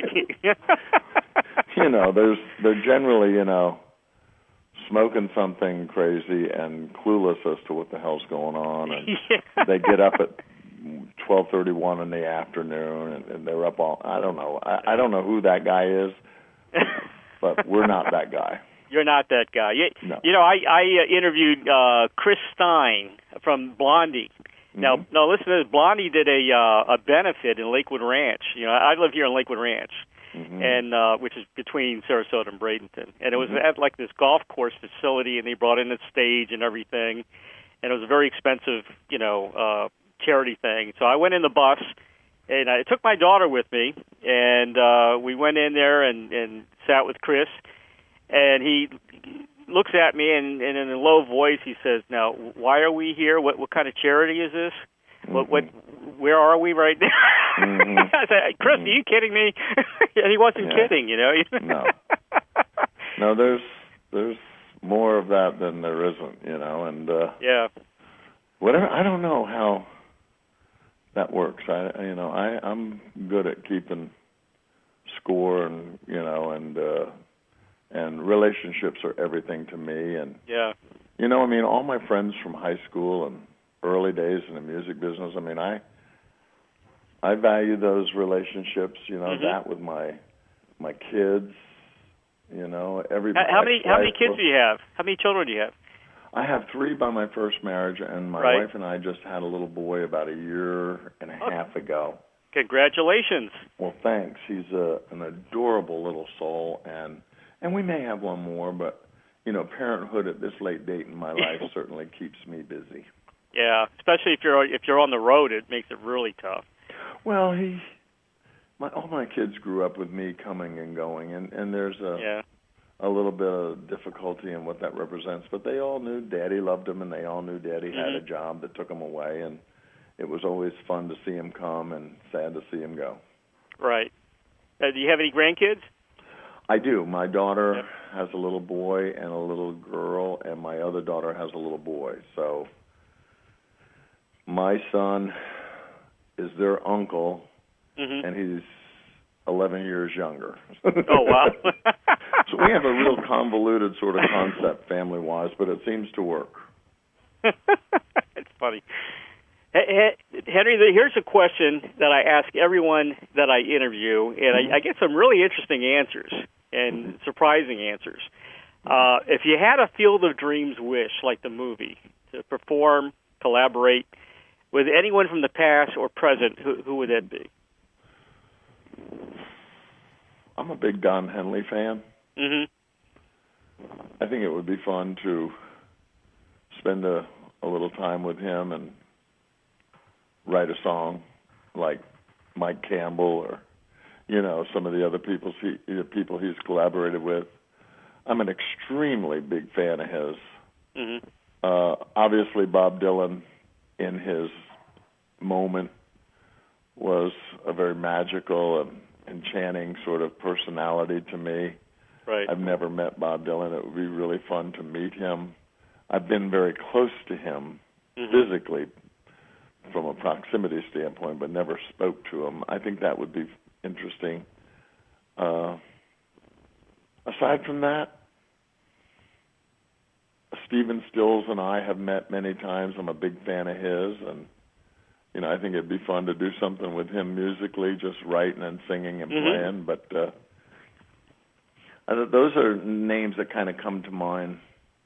They're generally, smoking something crazy and clueless as to what the hell's going on, and they get up at 12:31 in the afternoon, and they're up all. I don't know. I don't know who that guy is, But we're not that guy. You're not that guy. No. You know, I interviewed Chris Stein from Blondie. Now, listen to this. Blondie did a benefit in Lakewood Ranch. You know, I live here in Lakewood Ranch, and which is between Sarasota and Bradenton. And it was at like this golf course facility, and they brought in a stage and everything. And it was a very expensive, you know, charity thing. So I went in the bus, and I took my daughter with me, and we went in there and sat with Chris. And he looks at me, and in a low voice, he says, "Now, why are we here? What kind of charity is this? Where are we right now?" I said, "Chris, are you kidding me?" And he wasn't kidding, you know. No, there's more of that than there isn't, you know. And whatever. I don't know how that works. I'm good at keeping score, and you know, and relationships are everything to me. And you know, I mean, all my friends from high school and early days in the music business, I mean, I value those relationships, you know, that with my kids, you know, everybody. How many kids do you have? How many children do you have? I have 3 by my first marriage, and my wife and I just had a little boy about a year and a half ago. Congratulations. Well, thanks. He's an adorable little soul, and we may have one more, but, you know, parenthood at this late date in my life certainly keeps me busy. Yeah, especially if you're on the road, it makes it really tough. Well, all my kids grew up with me coming and going, and there's a little bit of difficulty in what that represents. But they all knew Daddy loved them, and they all knew Daddy had a job that took him away, and it was always fun to see him come and sad to see him go. Right. Do you have any grandkids? I do. My daughter has a little boy and a little girl, and my other daughter has a little boy. So my son is their uncle, and he's 11 years younger. Oh, wow. So we have a real convoluted sort of concept family-wise, but it seems to work. It's funny. Henry, here's a question that I ask everyone that I interview, and I get some really interesting answers and surprising answers. If you had a Field of Dreams wish, like the movie, to perform, collaborate with anyone from the past or present, who would that be? I'm a big Don Henley fan. I think it would be fun to spend a little time with him and write a song like Mike Campbell or, you know, some of the other people he's collaborated with. I'm an extremely big fan of his. Obviously, Bob Dylan, in his moment, was a very magical and enchanting sort of personality to me. Right. I've never met Bob Dylan. It would be really fun to meet him. I've been very close to him physically from a proximity standpoint, but never spoke to him. I think that would be interesting. Aside from that, Stephen Stills and I have met many times. I'm a big fan of his, and you know, I think it'd be fun to do something with him musically, just writing and singing and playing. But those are names that kind of come to mind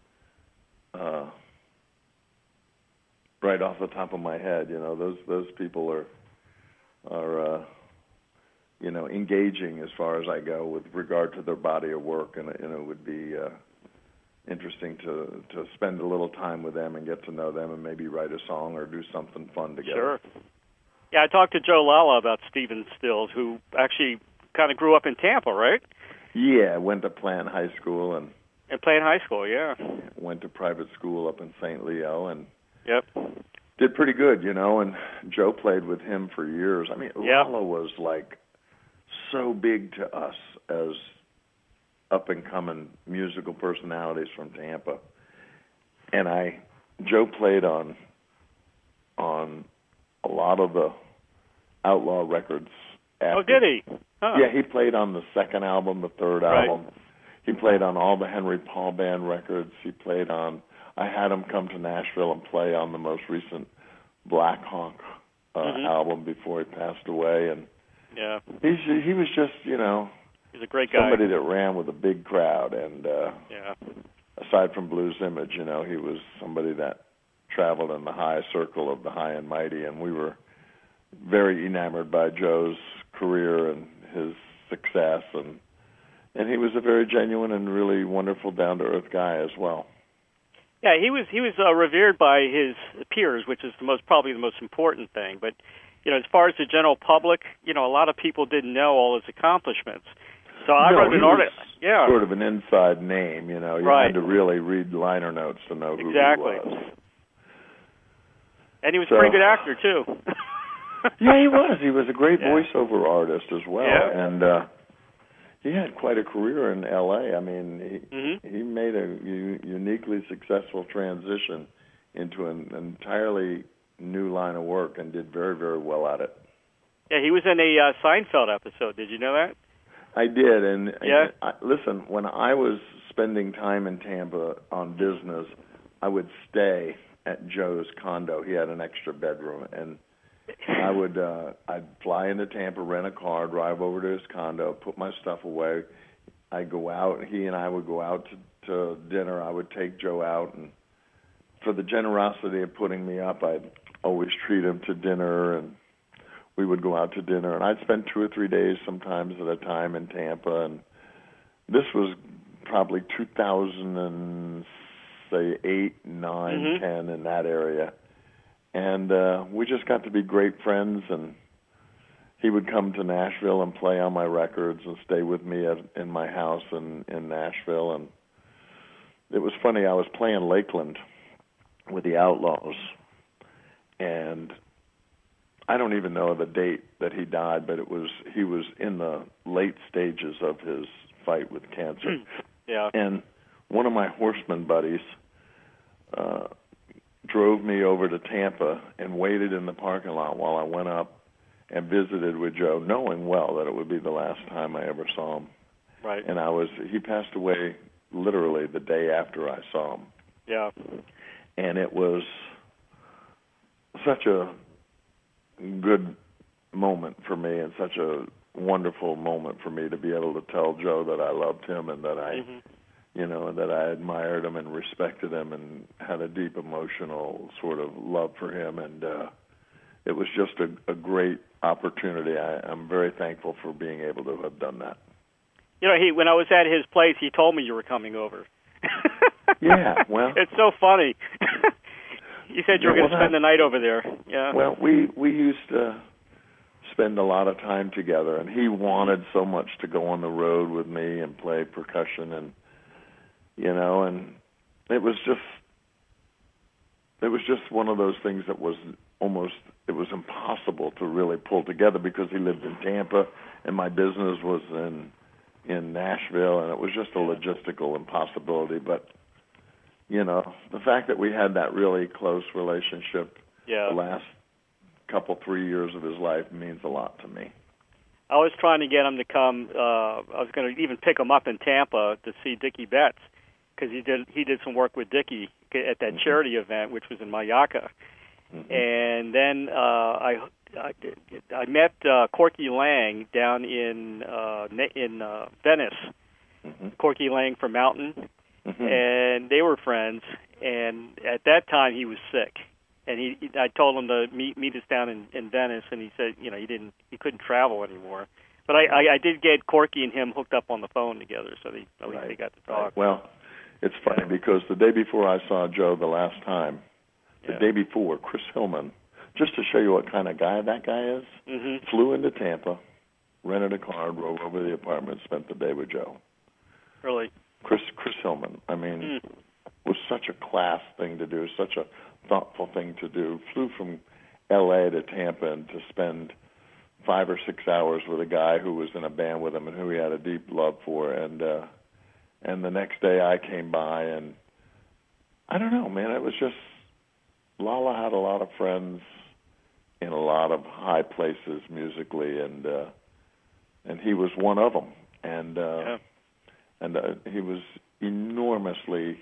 right off the top of my head. You know, those people are you know, engaging as far as I go with regard to their body of work, and it would be interesting to spend a little time with them and get to know them and maybe write a song or do something fun together. Sure. Yeah, I talked to Joe Lala about Stephen Stills, who actually kind of grew up in Tampa, right? Yeah, went to Plant High School and Plant High School, yeah. Went to private school up in St. Leo and did pretty good, you know. And Joe played with him for years. I mean, Lala was like so big to us as up-and-coming musical personalities from Tampa. And Joe played on a lot of the Outlaw records. Oh, did he? Huh. Yeah, he played on the second album, the third album. He played on all the Henry Paul Band records. He played on, I had him come to Nashville and play on the most recent Black Hawk album before he passed away. And he was just, you know, He's a great guy. Somebody that ran with a big crowd, and yeah. aside from Blues Image, you know, he was somebody that traveled in the high circle of the high and mighty, and we were very enamored by Joe's career and his success, and he was a very genuine and really wonderful, down-to-earth guy as well. Yeah, he was revered by his peers, which is probably the most important thing. But as far as the general public, a lot of people didn't know all his accomplishments. So I wrote an article. Yeah, sort of an inside name. You had to really read liner notes to know who he was. And he was a pretty good actor too. Yeah, he was. He was a great voiceover artist as well, and he had quite a career in L.A. I mean, he made a uniquely successful transition into an entirely new line of work and did very, very well at it. Yeah, he was in a Seinfeld episode. Did you know that? I did, and listen, when I was spending time in Tampa on business, I would stay at Joe's condo. He had an extra bedroom, and I'd fly into Tampa, rent a car, drive over to his condo, put my stuff away. I'd go out. He and I would go out to dinner. I would take Joe out, and for the generosity of putting me up, I'd always treat him to dinner, and we would go out to dinner. And I'd spend 2 or 3 days sometimes at a time in Tampa. And this was probably 2008, 9, 10, in that area. And we just got to be great friends, and he would come to Nashville and play on my records and stay with me in my house in Nashville. And it was funny, I was playing Lakeland with the Outlaws, and I don't even know the date that he died, but he was in the late stages of his fight with cancer. Yeah. And one of my horseman buddies drove me over to Tampa and waited in the parking lot while I went up and visited with Joe, knowing well that it would be the last time I ever saw him. Right. And he passed away literally the day after I saw him. Yeah. And it was such a good moment for me, and such a wonderful moment for me to be able to tell Joe that I loved him and that I that I admired him and respected him and had a deep emotional sort of love for him. And it was just a great opportunity. I'm very thankful for being able to have done that. When I was at his place, he told me you were coming over. Yeah, well, it's so funny. You said you were going to spend the night over there. Yeah. Well, we used to spend a lot of time together, and he wanted so much to go on the road with me and play percussion, and and it was just one of those things that was it was impossible to really pull together because he lived in Tampa and my business was in Nashville, and it was just a logistical impossibility. But the fact that we had that really close relationship the last 3 years of his life means a lot to me. I was trying to get him to come. I was going to even pick him up in Tampa to see Dickie Betts, because he did some work with Dickie at that charity event, which was in Mallorca. And then I met Corky Lang down in Venice. Corky Lang from Mountain, and they were friends. And at that time, he was sick, and I told him to meet us down in Venice, and he said, he couldn't travel anymore. But I did get Corky and him hooked up on the phone together, so they got to talk. Right. Well, it's funny because the day before I saw Joe the last time, the day before, Chris Hillman, just to show you what kind of guy that guy is, flew into Tampa, rented a car, drove over to the apartment, spent the day with Joe. Really? Chris Hillman. I mean, was such a class thing to do, such a thoughtful thing to do. Flew from L.A. to Tampa and to spend 5 or 6 hours with a guy who was in a band with him and who he had a deep love for. And the next day I came by, and I don't know, man, it was just, Lala had a lot of friends in a lot of high places musically, and he was one of them. And he was enormously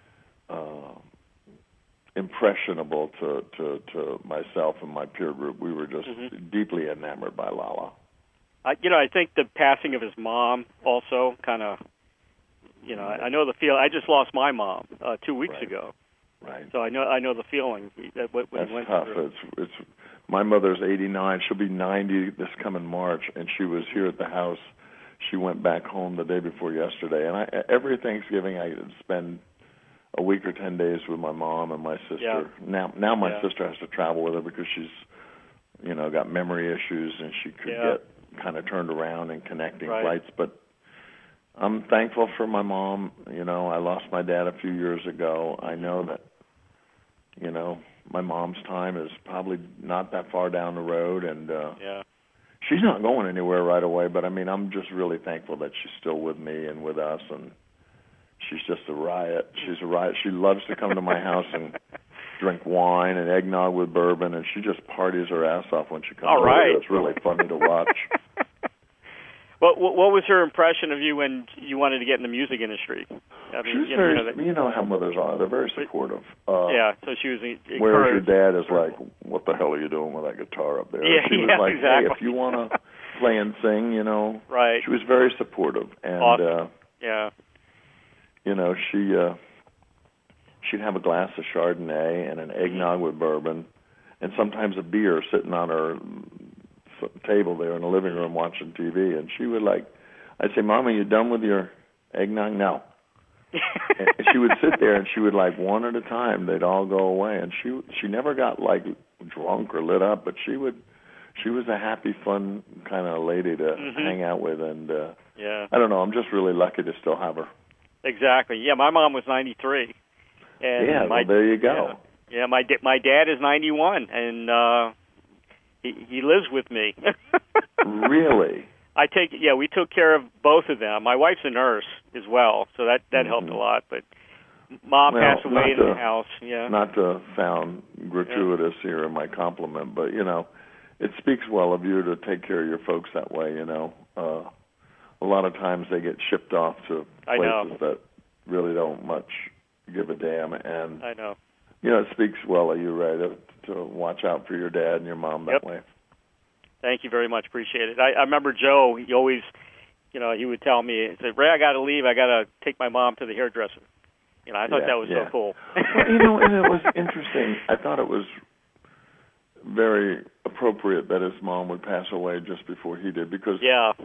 impressionable to myself and my peer group. We were just deeply enamored by Lala. I think the passing of his mom also kind of, I know the feel. I just lost my mom 2 weeks ago. Right. So I know the feeling that what That's he went tough. through. It's my mother's 89. She'll be 90 this coming March, and she was here at the house. She went back home the day before yesterday, and every Thanksgiving I spend a week or 10 days with my mom and my sister. Yeah. Now my sister has to travel with her because she's, got memory issues, and she could get kind of turned around in connecting flights. But I'm thankful for my mom. I lost my dad a few years ago. I know that, my mom's time is probably not that far down the road, and she's not going anywhere right away. But I'm just really thankful that she's still with me and with us, and she's just a riot. She's a riot. She loves to come to my house and drink wine and eggnog with bourbon, and she just parties her ass off when she comes over. Right. It's really funny to watch. What was her impression of you when you wanted to get in the music industry? She's very, you know how mothers are. They're very supportive. So she was encouraged. Whereas your dad is like, what the hell are you doing with that guitar up there? Yeah, she was like, exactly. hey, if you want to play and sing, Right. She was very supportive. And, awesome. she'd have a glass of Chardonnay and an eggnog with bourbon and sometimes a beer sitting on her table there in the living room watching TV. And she would I'd say, Mom, are you done with your eggnog? No. And she would sit there and she would one at a time, they'd all go away. And she never got drunk or lit up, but she was a happy, fun kind of lady to hang out with. And I don't know, I'm just really lucky to still have her. Exactly. Yeah, my mom was 93. And there you go. Yeah, my dad is 91, and he lives with me. Really? We took care of both of them. My wife's a nurse as well, so that helped a lot. But Mom passed away in the house. Yeah. Not to sound gratuitous here in my compliment, but it speaks well of you to take care of your folks that way. A lot of times they get shipped off to places that really don't much give a damn, and I know. It speaks well of you, Ray, to watch out for your dad and your mom that way. Thank you very much. Appreciate it. I remember Joe. He always, he would tell me, he said, Ray, I got to leave. I got to take my mom to the hairdresser. I thought that was so cool. Well, and it was interesting. I thought it was very appropriate that his mom would pass away just before he did, because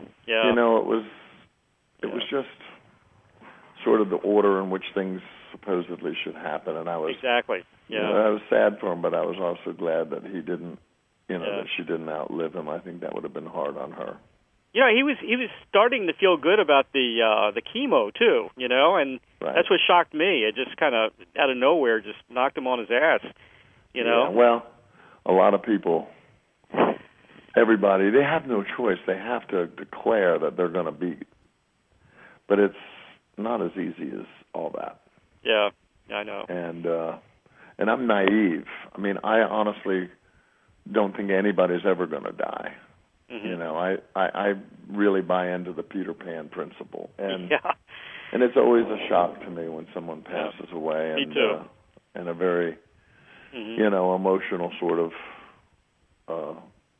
it was just sort of the order in which things supposedly should happen, and I was I was sad for him, but I was also glad that he didn't, that she didn't outlive him. I think that would have been hard on her. He was starting to feel good about the chemo too, and that's what shocked me. It just kind of out of nowhere just knocked him on his ass, Yeah, well, a lot of people, everybody, they have no choice. They have to declare that they're going to beat. But it's not as easy as all that. Yeah, I know. And I'm naive. I honestly don't think anybody's ever going to die. I really buy into the Peter Pan principle, and it's always a shock to me when someone passes away, and me too. And a very emotional sort of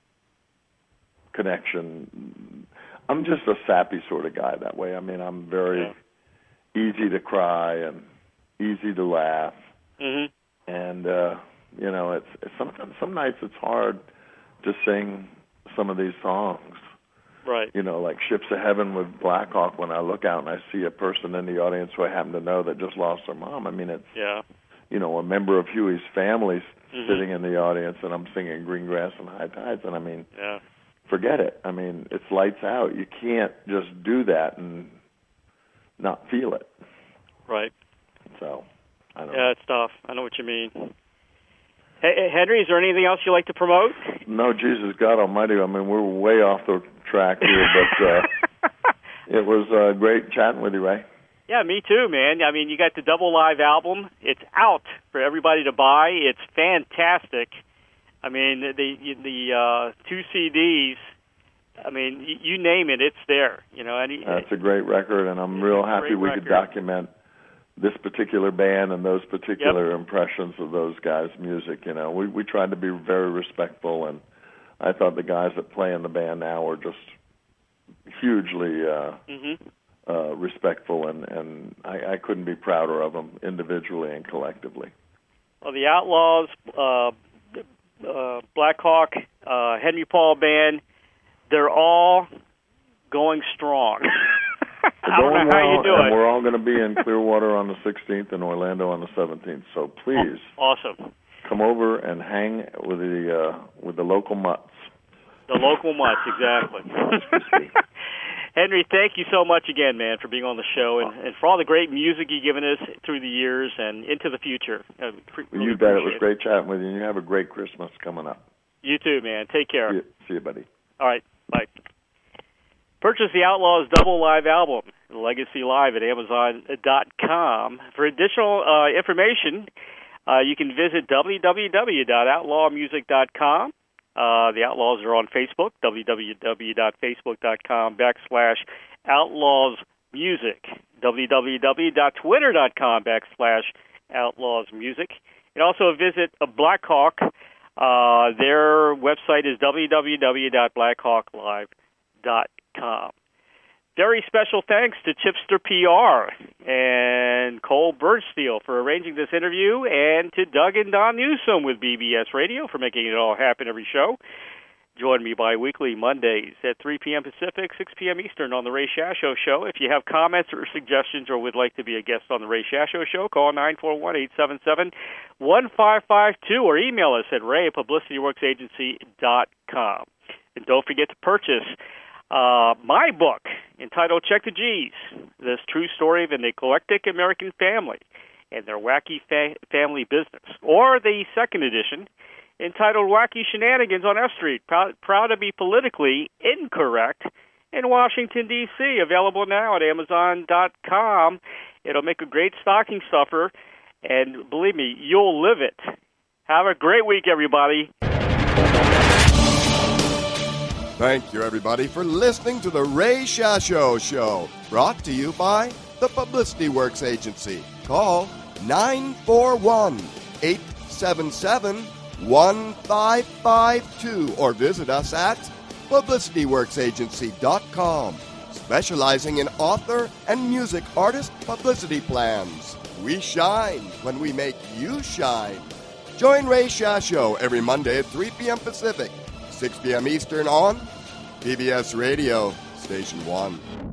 connection. I'm just a sappy sort of guy that way. I'm very easy to cry and easy to laugh, and it's sometimes some nights it's hard to sing some of these songs. Right. Like Ships of Heaven with Black Hawk, when I look out and I see a person in the audience who I happen to know that just lost their mom. It's a member of Huey's family sitting in the audience, and I'm singing Green Grass and High Tides, and forget it. It's lights out. You can't just do that and not feel it. Right. So, I don't know. Yeah, it's tough. I know what you mean. Hey, Henry, is there anything else you'd like to promote? No, Jesus God Almighty. We're way off the track here, but it was great chatting with you, Ray. Yeah, me too, man. You got the double live album. It's out for everybody to buy. It's fantastic. The 2 CDs. You name it, it's there. That's a great record, and I'm real happy we could document this particular band and those particular impressions of those guys' music. We tried to be very respectful, and I thought the guys that play in the band now were just hugely respectful, and I couldn't be prouder of them individually and collectively. Well, the Outlaws, Black Hawk, Henry Paul Band, they're all going strong. I don't know how you do it. And we're all going to be in Clearwater on the 16th and Orlando on the 17th. So please, awesome, come over and hang with the local mutts. The local mutts, exactly. Henry, thank you so much again, man, for being on the show and for all the great music you've given us through the years and into the future. Really you bet. It was great chatting with you, and you have a great Christmas coming up. You too, man. Take care. See you, buddy. All right. Bye. Purchase the Outlaws double live album, Legacy Live, at Amazon.com. For additional information, you can visit www.outlawmusic.com. The Outlaws are on Facebook, www.facebook.com/outlawsmusic, www.twitter.com/outlawsmusic. And also visit Black Hawk. Their website is www.blackhawklive.com. Very special thanks to Chipster PR and Cole Bernsteel for arranging this interview, and to Doug and Don Newsom with BBS Radio for making it all happen every show. Join me bi-weekly Mondays at 3 p.m. Pacific, 6 p.m. Eastern on The Ray Shasho Show. If you have comments or suggestions or would like to be a guest on The Ray Shasho Show, call 941-877-1552 or email us at ray@publicityworksagency.com. And don't forget to purchase my book entitled Check the G's, this true story of an eclectic American family and their wacky family business, or the second edition entitled Wacky Shenanigans on F Street, proud to be politically incorrect in Washington, D.C., available now at Amazon.com. It'll make a great stocking stuffer, and believe me, you'll live it. Have a great week, everybody. Thank you, everybody, for listening to The Ray Shasho Show, brought to you by the Publicity Works Agency. Call 941-877-1552 or visit us at publicityworksagency.com, specializing in author and music artist publicity plans. We shine when we make you shine. Join Ray Shasho every Monday at 3 p.m. Pacific, 6 p.m. Eastern on PBS Radio, Station 1.